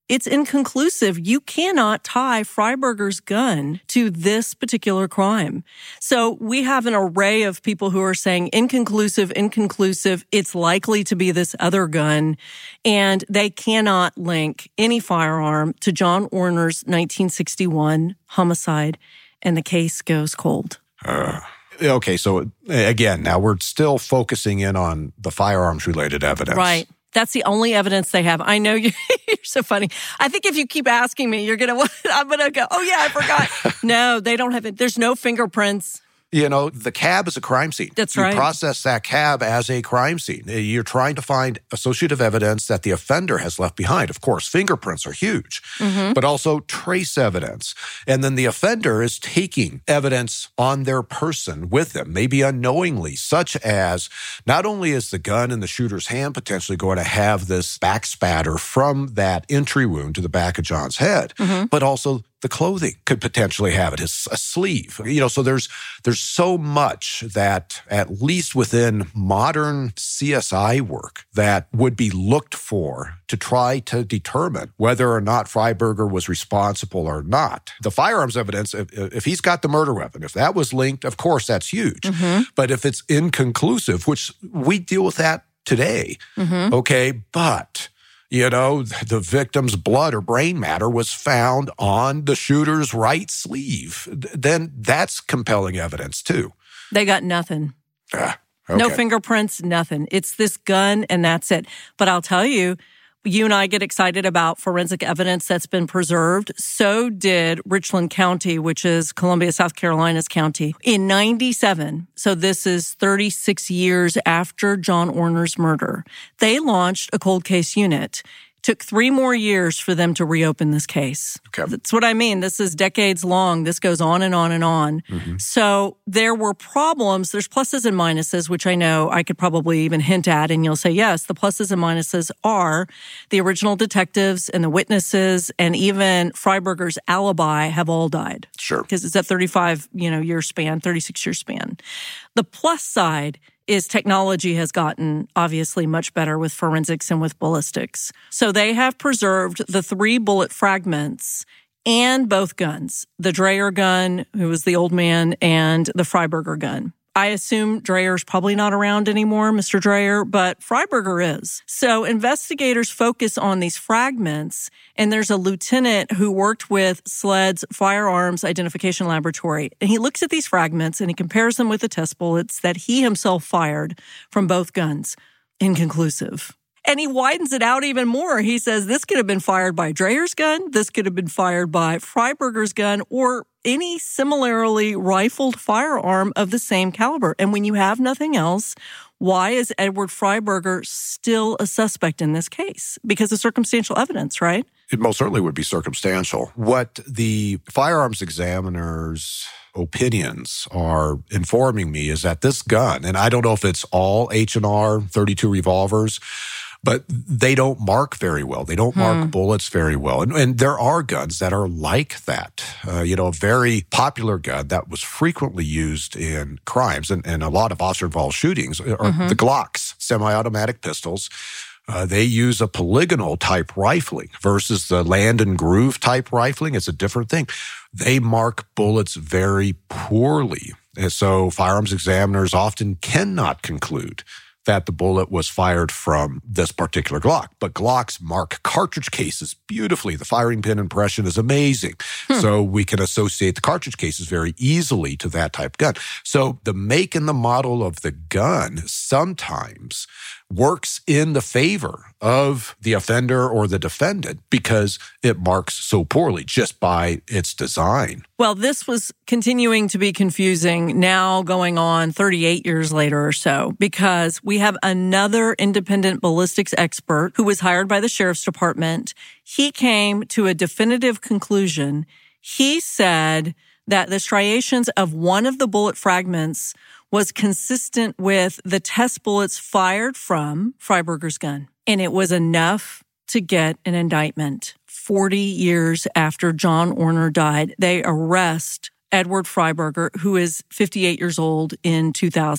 It's inconclusive. You cannot tie Freiberger's gun to this particular crime. So we have an array of people who are saying inconclusive, inconclusive. It's likely to be this other gun. And they cannot link any firearm to John Orner's nineteen sixty-one homicide. And the case goes cold. Uh. Okay, so again, now we're still focusing in on the firearms-related evidence. Right. That's the only evidence they have. I know you, you're so funny. I think if you keep asking me, you're going to, I'm going to go, oh yeah, I forgot. No, they don't have it. There's no fingerprints. You know, the cab is a crime scene. That's you right. You process that cab as a crime scene. You're trying to find associative evidence that the offender has left behind. Of course, fingerprints are huge, mm-hmm. but also trace evidence. And then the offender is taking evidence on their person with them, maybe unknowingly, such as not only is the gun in the shooter's hand potentially going to have this back spatter from that entry wound to the back of John's head, mm-hmm. but also the clothing could potentially have it, as a sleeve. You know, so there's there's so much that, at least within modern C S I work, that would be looked for to try to determine whether or not Freiberger was responsible or not. The firearms evidence, if, if he's got the murder weapon, if that was linked, of course, that's huge. Mm-hmm. But if it's inconclusive, which we deal with that today, mm-hmm. okay, but you know, the victim's blood or brain matter was found on the shooter's right sleeve, then that's compelling evidence too. They got nothing. Ah, okay. No fingerprints, nothing. It's this gun and that's it. But I'll tell you, you and I get excited about forensic evidence that's been preserved. So did Richland County, which is Columbia, South Carolina's county, in ninety-seven. So this is thirty-six years after John Orner's murder. They launched a cold case unit. Took three more years for them to reopen this case. Okay. That's what I mean. This is decades long. This goes on and on and on. Mm-hmm. So there were problems. There's pluses and minuses, which I know I could probably even hint at. And you'll say, yes, the pluses and minuses are the original detectives and the witnesses and even Freiberger's alibi have all died. Sure. Because it's a thirty-five, you know, year span, thirty-six year span. The plus side is technology has gotten obviously much better with forensics and with ballistics. So they have preserved the three bullet fragments and both guns, the Dreyer gun, who was the old man, and the Freiberger gun. I assume Dreyer's probably not around anymore, Mister Dreyer, but Freiberger is. So investigators focus on these fragments, and there's a lieutenant who worked with SLED's Firearms Identification Laboratory. And he looks at these fragments and he compares them with the test bullets that he himself fired from both guns. Inconclusive. And he widens it out even more. He says this could have been fired by Dreyer's gun, this could have been fired by Freiberger's gun, or any similarly rifled firearm of the same caliber. And when you have nothing else, why is Edward Freiberger still a suspect in this case? Because of circumstantial evidence, right? It most certainly would be circumstantial. What the firearms examiner's opinions are informing me is that this gun, and I don't know if it's all H and R thirty-two revolvers, but they don't mark very well. They don't mark hmm. bullets very well. And, and there are guns that are like that. Uh, you know, a very popular gun that was frequently used in crimes and, and a lot of officer-involved shootings are mm-hmm. the Glocks, semi-automatic pistols. Uh, they use a polygonal type rifling versus the land and groove type rifling. It's a different thing. They mark bullets very poorly. And so firearms examiners often cannot conclude that the bullet was fired from this particular Glock. But Glocks mark cartridge cases beautifully. The firing pin impression is amazing. Hmm. So we can associate the cartridge cases very easily to that type gun. So the make and the model of the gun sometimes works in the favor of the offender or the defendant because it marks so poorly just by its design. Well, this was continuing to be confusing now going on thirty-eight years later or so because we have another independent ballistics expert who was hired by the sheriff's department. He came to a definitive conclusion. He said that the striations of one of the bullet fragments was consistent with the test bullets fired from Freiberger's gun. And it was enough to get an indictment. forty years after John Orner died, they arrest Edward Freiberger, who is fifty-eight years old in two thousand.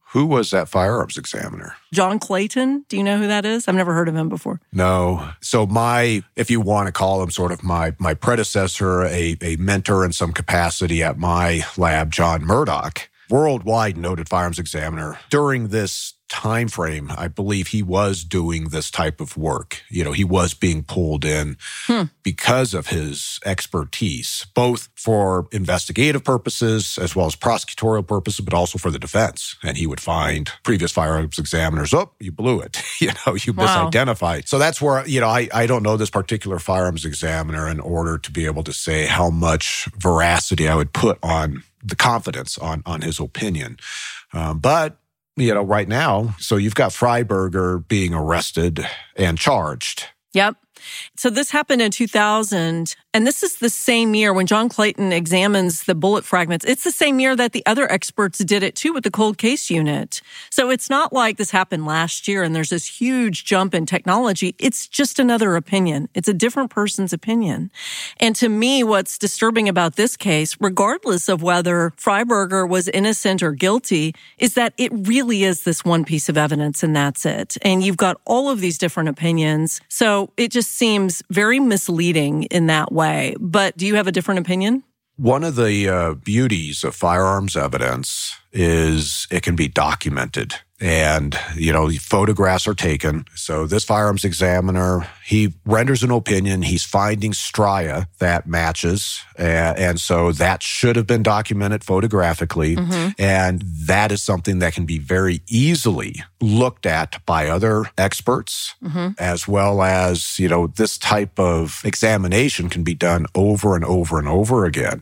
Who was that firearms examiner? John Clayton. Do you know who that is? I've never heard of him before. No. So my, if you want to call him sort of my my predecessor, a, a mentor in some capacity at my lab, John Murdoch, worldwide noted firearms examiner. During this time frame, I believe he was doing this type of work. You know, he was being pulled in hmm. because of his expertise, both for investigative purposes as well as prosecutorial purposes, but also for the defense. And he would find previous firearms examiners, oh, you blew it. you know, you wow. misidentified. So that's where, you know, I, I don't know this particular firearms examiner in order to be able to say how much veracity I would put on the confidence on, on his opinion. Um, but You know, right now, so you've got Freiberger being arrested and charged. Yep. So this happened in two thousand, and this is the same year when John Clayton examines the bullet fragments. It's the same year that the other experts did it too with the cold case unit. So it's not like this happened last year and there's this huge jump in technology. It's just another opinion. It's a different person's opinion. And to me, what's disturbing about this case, regardless of whether Freiberger was innocent or guilty, is that it really is this one piece of evidence and that's it. And you've got all of these different opinions. So it just seems very misleading in that way. But do you have a different opinion? One of the uh, beauties of firearms evidence is it can be documented. And, you know, photographs are taken. So this firearms examiner, he renders an opinion. He's finding stria that matches. And, and so that should have been documented photographically. Mm-hmm. And that is something that can be very easily looked at by other experts, mm-hmm. as well as, you know, this type of examination can be done over and over and over again.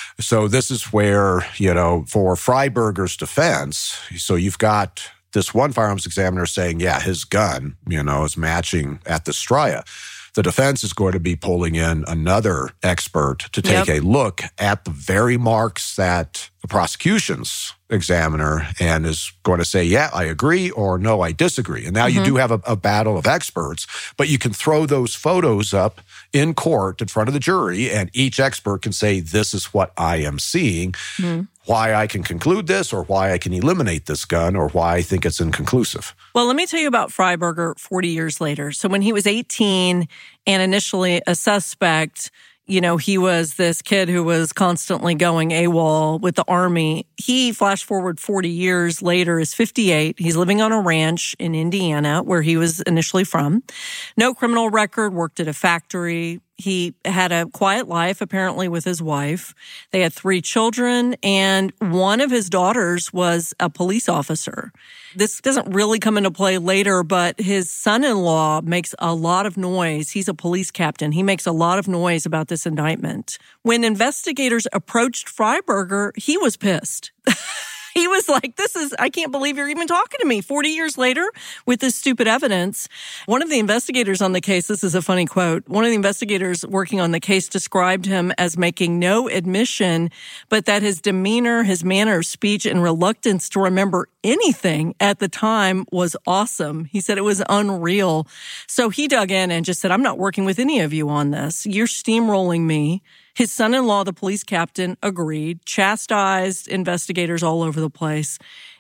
So this is where, you know, for Freiberger's defense, so you've got this one firearms examiner saying, yeah, his gun, you know, is matching at the stria. The defense is going to be pulling in another expert to take yep. a look at the very marks that the prosecution's examiner and is going to say, yeah, I agree, or no, I disagree. And now mm-hmm. you do have a, a battle of experts, but you can throw those photos up in court in front of the jury, and each expert can say, this is what I am seeing, mm-hmm. why I can conclude this, or why I can eliminate this gun, or why I think it's inconclusive. Well, let me tell you about Freiberger forty years later. So when he was eighteen and initially a suspect, you know, he was this kid who was constantly going AWOL with the Army. He, flash forward forty years later, is fifty-eight. He's living on a ranch in Indiana, where he was initially from. No criminal record, worked at a factory. He had a quiet life, apparently, with his wife. They had three children, and one of his daughters was a police officer. This doesn't really come into play later, but his son-in-law makes a lot of noise. He's a police captain. He makes a lot of noise about this indictment. When investigators approached Freiberger, he was pissed. He was like, this is, I can't believe you're even talking to me forty years later with this stupid evidence. One of the investigators on the case, this is a funny quote, one of the investigators working on the case described him as making no admission, but that his demeanor, his manner of speech, and reluctance to remember anything at the time was awesome. He said it was unreal. So he dug in and just said, I'm not working with any of you on this. You're steamrolling me. His son-in-law, the police captain, agreed, chastised investigators all over the place.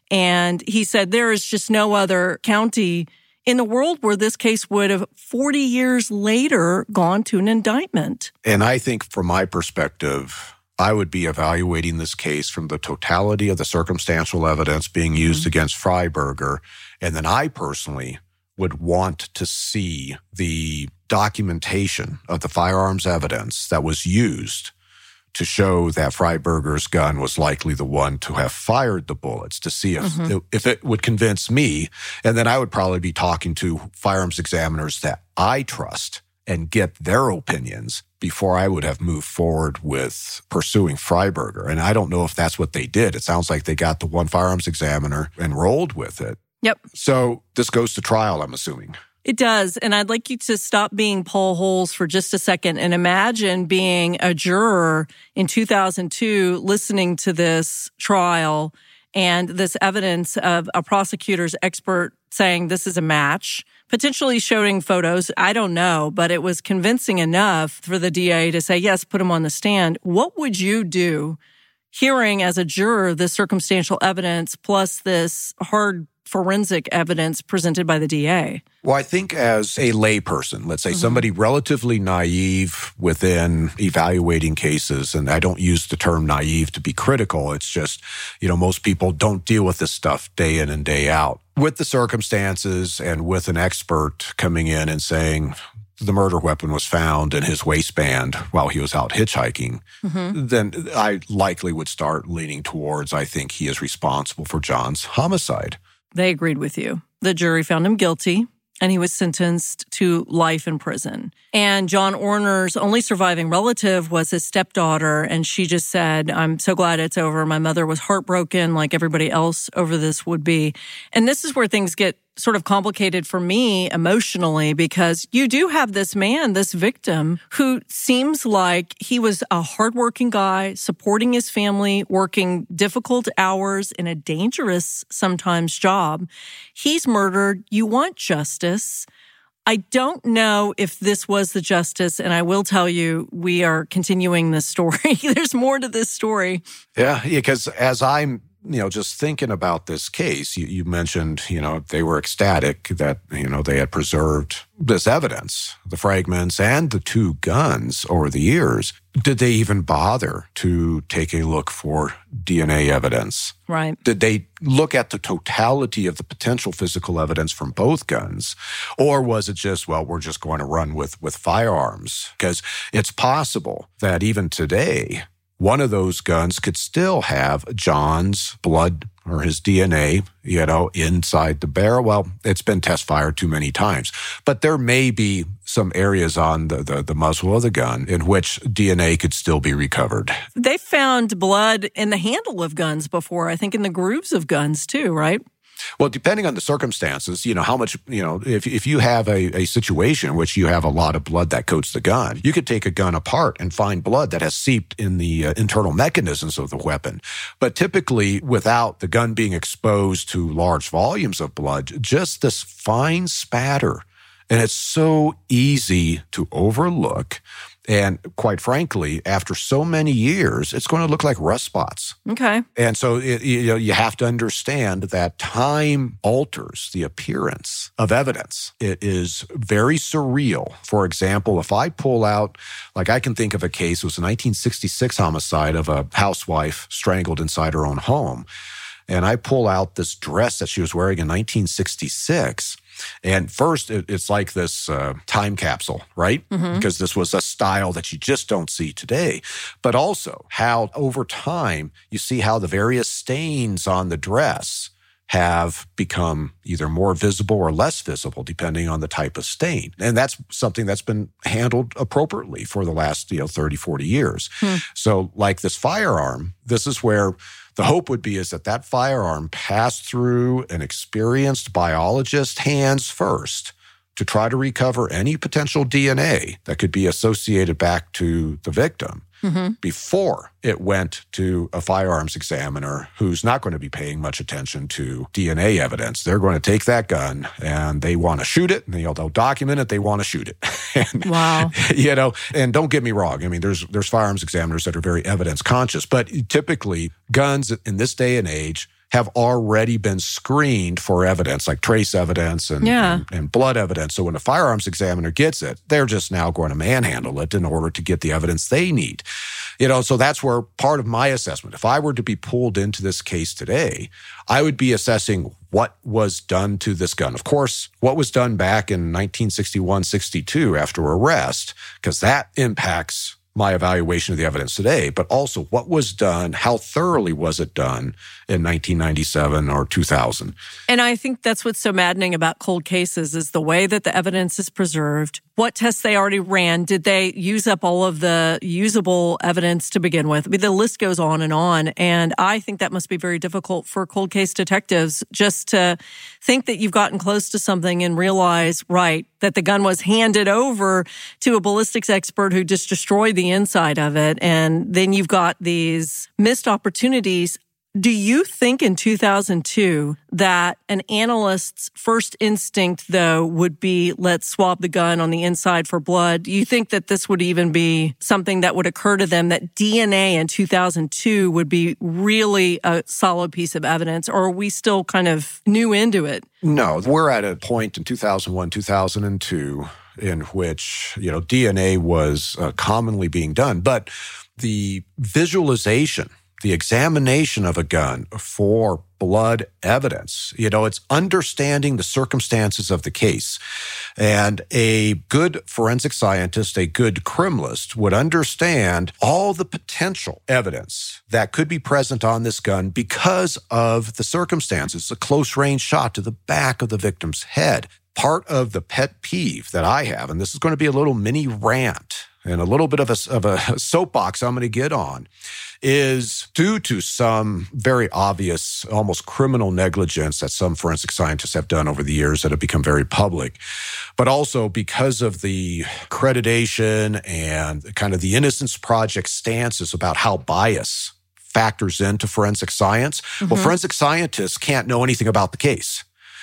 And he said there is just no other county in the world where this case would have forty years later gone to an indictment. And I think from my perspective, I would be evaluating this case from the totality of the circumstantial evidence being used mm-hmm. against Freiberger. And then I personally would want to see the documentation of the firearms evidence that was used to show that Freiberger's gun was likely the one to have fired the bullets, to see if, mm-hmm. if it would convince me. And then I would probably be talking to firearms examiners that I trust and get their opinions before I would have moved forward with pursuing Freiberger. And I don't know if that's what they did. It sounds like they got the one firearms examiner and rolled with it. Yep. So this goes to trial, I'm assuming. It does. And I'd like you to stop being Paul Holes for just a second and imagine being a juror in two thousand two listening to this trial and this evidence of a prosecutor's expert saying this is a match, potentially showing photos. I don't know, but it was convincing enough for the D A to say, yes, put him on the stand. What would you do hearing as a juror the circumstantial evidence plus this hard forensic evidence presented by the D A? Well, I think as a layperson, let's say mm-hmm. somebody relatively naive within evaluating cases, and I don't use the term naive to be critical, it's just, you know, most people don't deal with this stuff day in and day out. With the circumstances and with an expert coming in and saying, the murder weapon was found in his waistband while he was out hitchhiking, mm-hmm. then I likely would start leaning towards, I think he is responsible for John's homicide. They agreed with you. The jury found him guilty, and he was sentenced to life in prison. And John Orner's only surviving relative was his stepdaughter, and she just said, I'm so glad it's over. My mother was heartbroken like everybody else over this would be. And this is where things get sort of complicated for me emotionally, because you do have this man, this victim, who seems like he was a hardworking guy, supporting his family, working difficult hours in a dangerous, sometimes, job. He's murdered. You want justice. I don't know if this was the justice, and I will tell you, we are continuing this story. There's more to this story. Yeah, because as I'm you know, just thinking about this case, you, you mentioned, you know, they were ecstatic that, you know, they had preserved this evidence, the fragments and the two guns over the years. Did they even bother to take a look for D N A evidence? Right. Did they look at the totality of the potential physical evidence from both guns? Or was it just, well, we're just going to run with, with firearms? Because it's possible that even today, one of those guns could still have John's blood or his D N A, you know, inside the barrel. Well, it's been test fired too many times. But there may be some areas on the, the, the muzzle of the gun in which D N A could still be recovered. They found blood in the handle of guns before, I think in the grooves of guns too, right? Well, depending on the circumstances, you know, how much, you know, if if you have a, a situation in which you have a lot of blood that coats the gun, you could take a gun apart and find blood that has seeped in the uh, internal mechanisms of the weapon. But typically, without the gun being exposed to large volumes of blood, just this fine spatter. And it's so easy to overlook. And quite frankly, after so many years, it's going to look like rust spots. Okay. And so it, you know, you have to understand that time alters the appearance of evidence. It is very surreal. For example, if I pull out, like I can think of a case, it was a nineteen sixty-six homicide of a housewife strangled inside her own home. And I pull out this dress that she was wearing in nineteen sixty-six. And first, it's like this uh, time capsule, right? Mm-hmm. Because this was a style that you just don't see today. But also how over time, you see how the various stains on the dress have become either more visible or less visible, depending on the type of stain. And that's something that's been handled appropriately for the last, you know, thirty, forty years. Hmm. So like this firearm, this is where the hope would be is that that firearm passed through an experienced biologist's hands first to try to recover any potential D N A that could be associated back to the victim mm-hmm. before it went to a firearms examiner who's not going to be paying much attention to D N A evidence. They're going to take that gun and they want to shoot it, and they'll, they'll document it. They want to shoot it. and, wow. You know, and don't get me wrong. I mean, there's there's firearms examiners that are very evidence conscious, but typically guns in this day and age have already been screened for evidence, like trace evidence and, yeah. and, and blood evidence. So when a firearms examiner gets it, they're just now going to manhandle it in order to get the evidence they need. You know, so that's where part of my assessment, if I were to be pulled into this case today, I would be assessing what was done to this gun. Of course, what was done back in nineteen sixty-one, sixty-two after arrest, because that impacts my evaluation of the evidence today, but also what was done, how thoroughly was it done in nineteen ninety-seven or two thousand. And I think that's what's so maddening about cold cases is the way that the evidence is preserved. What tests they already ran? Did they use up all of the usable evidence to begin with? I mean, the list goes on and on. And I think that must be very difficult for cold case detectives just to think that you've gotten close to something and realize, right, that the gun was handed over to a ballistics expert who just destroyed the inside of it. And then you've got these missed opportunities. Do you think in two thousand two that an analyst's first instinct, though, would be let's swab the gun on the inside for blood? Do you think that this would even be something that would occur to them, that D N A in two thousand two would be really a solid piece of evidence, or are we still kind of new into it? No, we're at a point in two thousand one, two thousand two in which, you know, D N A was uh, commonly being done, but the visualization, the examination of a gun for blood evidence, you know, it's understanding the circumstances of the case. And a good forensic scientist, a good criminalist would understand all the potential evidence that could be present on this gun because of the circumstances, a close range shot to the back of the victim's head. Part of the pet peeve that I have, and this is going to be a little mini rant and a little bit of a, of a soapbox I'm going to get on, is due to some very obvious, almost criminal negligence that some forensic scientists have done over the years that have become very public, but also because of the accreditation and kind of the Innocence Project stances about how bias factors into forensic science. Mm-hmm. Well, forensic scientists can't know anything about the case.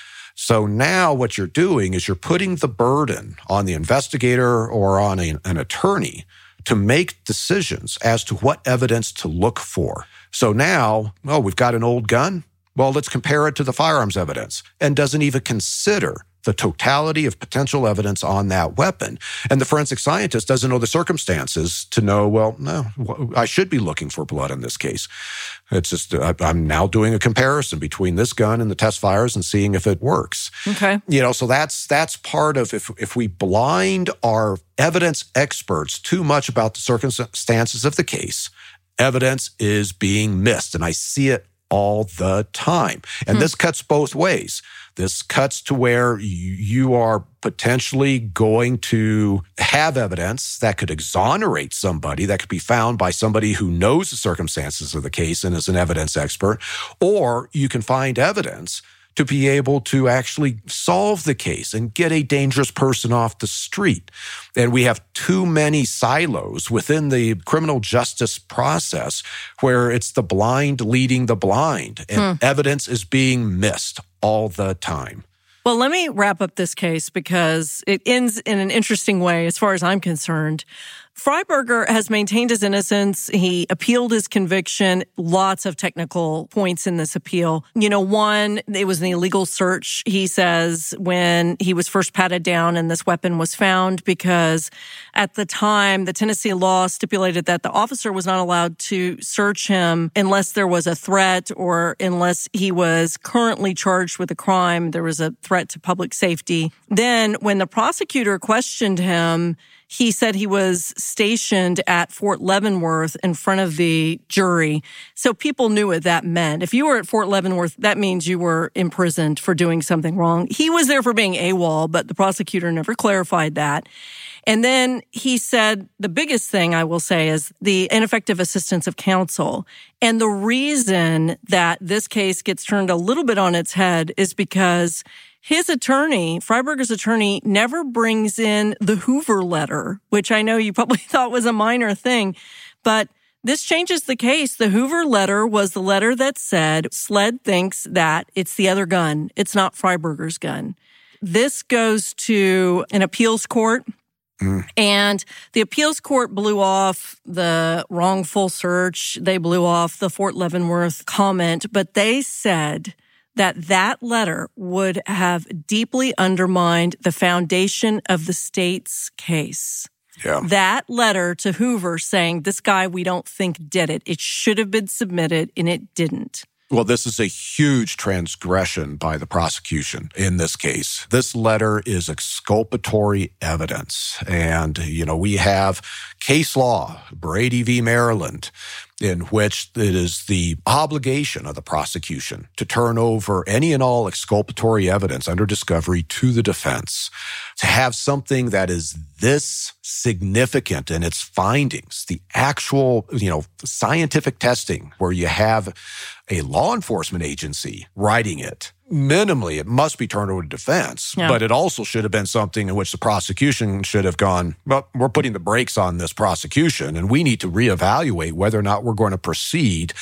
So now what you're doing is you're putting the burden on the investigator or on a, an attorney to make decisions as to what evidence to look for. So now, oh, we've got an old gun? Well, let's compare it to the firearms evidence, and doesn't even consider the totality of potential evidence on that weapon. And the forensic scientist doesn't know the circumstances to know, well, no, I should be looking for blood in this case. It's just, I'm now doing a comparison between this gun and the test fires and seeing if it works. Okay. You know, so that's that's part of, if if we blind our evidence experts too much about the circumstances of the case, evidence is being missed. And I see it all the time. And hmm. this cuts both ways. This cuts to where you are potentially going to have evidence that could exonerate somebody, that could be found by somebody who knows the circumstances of the case and is an evidence expert, or you can find evidence to be able to actually solve the case and get a dangerous person off the street. And we have too many silos within the criminal justice process where it's the blind leading the blind, and hmm. evidence is being missed all the time. Well, let me wrap up this case because it ends in an interesting way as far as I'm concerned. Freiberger has maintained his innocence. He appealed his conviction. Lots of technical points in this appeal. You know, one, it was an illegal search, he says, when he was first patted down and this weapon was found, because at the time, the Tennessee law stipulated that the officer was not allowed to search him unless there was a threat or unless he was currently charged with a crime. There was a threat to public safety. Then when the prosecutor questioned him, he said he was stationed at Fort Leavenworth in front of the jury. So people knew what that meant. If you were at Fort Leavenworth, that means you were imprisoned for doing something wrong. He was there for being AWOL, but the prosecutor never clarified that. And then he said the biggest thing I will say is the ineffective assistance of counsel. And the reason that this case gets turned a little bit on its head is because his attorney, Freiberger's attorney, never brings in the Hoover letter, which I know you probably thought was a minor thing, but this changes the case. The Hoover letter was the letter that said SLED thinks that it's the other gun. It's not Freiberger's gun. This goes to an appeals court. Mm. And the appeals court blew off the wrongful search. They blew off the Fort Leavenworth comment, but they said that that letter would have deeply undermined the foundation of the state's case. Yeah. That letter to Hoover saying, this guy we don't think did it. It should have been submitted, and it didn't. Well, this is a huge transgression by the prosecution in this case. This letter is exculpatory evidence. And, you know, we have case law, Brady v. Maryland, in which it is the obligation of the prosecution to turn over any and all exculpatory evidence under discovery to the defense. To have something that is this significant in its findings, the actual, you know, scientific testing where you have a law enforcement agency writing it, minimally, it must be turned over to defense, yeah. But it also should have been something in which the prosecution should have gone, well, we're putting the brakes on this prosecution, and we need to reevaluate whether or not we're going to proceed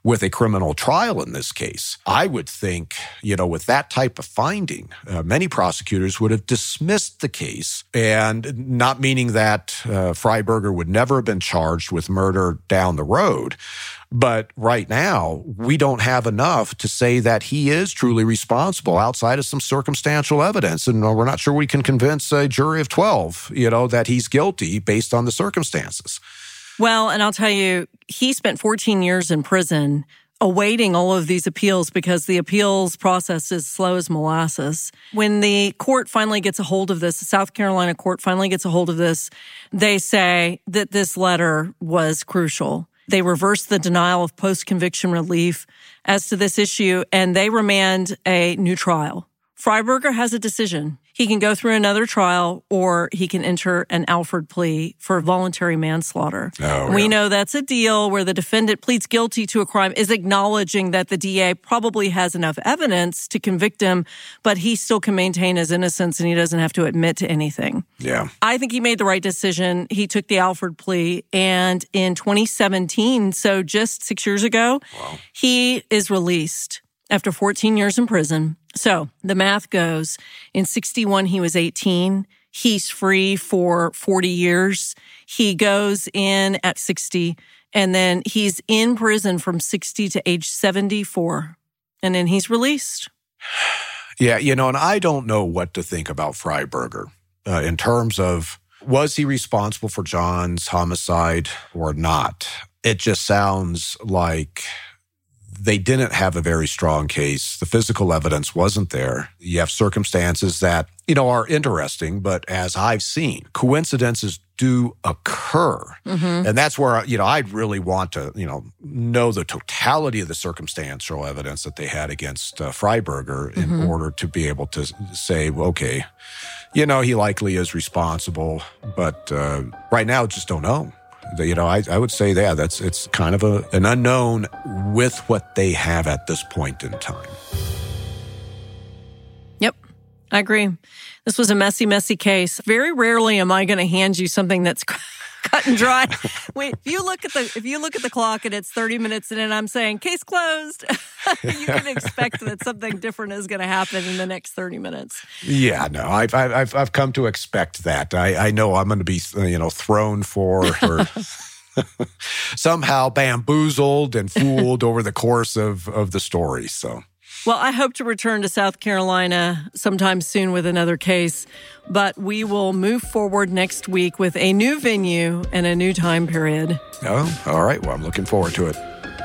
with a criminal trial in this case. I would think, you know, with that type of finding, uh, many prosecutors would have dismissed the case, and not meaning that uh, Freiberger would never have been charged with murder down the road. But right now, we don't have enough to say that he is truly responsible outside of some circumstantial evidence. And we're not sure we can convince a jury of twelve, you know, that he's guilty based on the circumstances. Well, and I'll tell you, he spent fourteen years in prison awaiting all of these appeals because the appeals process is slow as molasses. When the court finally gets a hold of this, the South Carolina court finally gets a hold of this, they say that this letter was crucial. They reverse the denial of post-conviction relief as to this issue, and they remand a new trial. Freiberger has a decision. He can go through another trial, or he can enter an Alford plea for voluntary manslaughter. Oh, we yeah. know that's a deal where the defendant pleads guilty to a crime, is acknowledging that the D A probably has enough evidence to convict him, but he still can maintain his innocence and he doesn't have to admit to anything. Yeah. I think he made the right decision. He took the Alford plea, and in twenty seventeen, so just six years ago, Wow. he is released after fourteen years in prison. So the math goes, in sixty-one, he was eighteen. He's free for forty years. He goes in at sixty, and then he's in prison from sixty to age seventy-four. And then he's released. Yeah, you know, and I don't know what to think about Freiberger uh, in terms of, was he responsible for John's homicide or not? It just sounds like they didn't have a very strong case. The physical evidence wasn't there. You have circumstances that, you know, are interesting, but as I've seen, coincidences do occur. Mm-hmm. And that's where, you know, I'd really want to, you know, know the totality of the circumstantial evidence that they had against uh, Freiberger in mm-hmm. order to be able to say, okay, you know, he likely is responsible, but uh, right now, just don't know. You know, I, I would say, yeah, that's it's kind of a, an unknown with what they have at this point in time. Yep, I agree. This was a messy, messy case. Very rarely am I going to hand you something that's cut and dry. Wait, if you look at the if you look at the clock and it's thirty minutes in and I'm saying case closed, you can expect that something different is going to happen in the next thirty minutes. Yeah, no, I've I've I've come to expect that. I I know I'm going to be you know thrown for or somehow bamboozled and fooled over the course of of the story. So. Well, I hope to return to South Carolina sometime soon with another case, but we will move forward next week with a new venue and a new time period. Oh, all right. Well, I'm looking forward to it.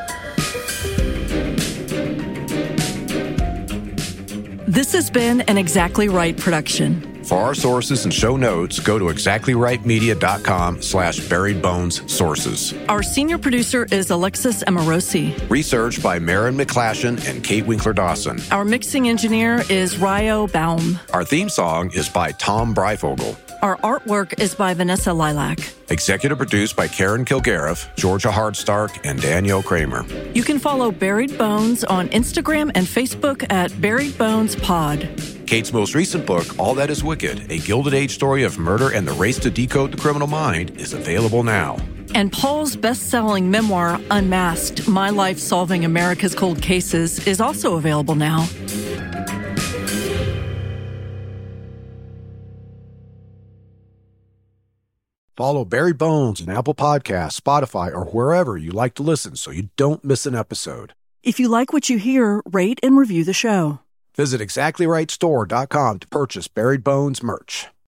This has been an Exactly Right production. For our sources and show notes, go to exactlyrightmedia.com slash buried bones sources. Our senior producer is Alexis Amorosi. Research by Maren McClashen and Kate Winkler-Dawson. Our mixing engineer is Ryo Baum. Our theme song is by Tom Breifogel. Our artwork is by Vanessa Lilac. Executive produced by Karen Kilgariff, Georgia Hardstark, and Danielle Kramer. You can follow Buried Bones on Instagram and Facebook at Buried Bones Pod. Kate's most recent book, All That Is Wicked, a Gilded Age story of murder and the race to decode the criminal mind, is available now. And Paul's best-selling memoir, Unmasked, My Life Solving America's Cold Cases, is also available now. Follow Buried Bones on Apple Podcasts, Spotify, or wherever you like to listen so you don't miss an episode. If you like what you hear, rate and review the show. Visit exactly right store dot com to purchase Buried Bones merch.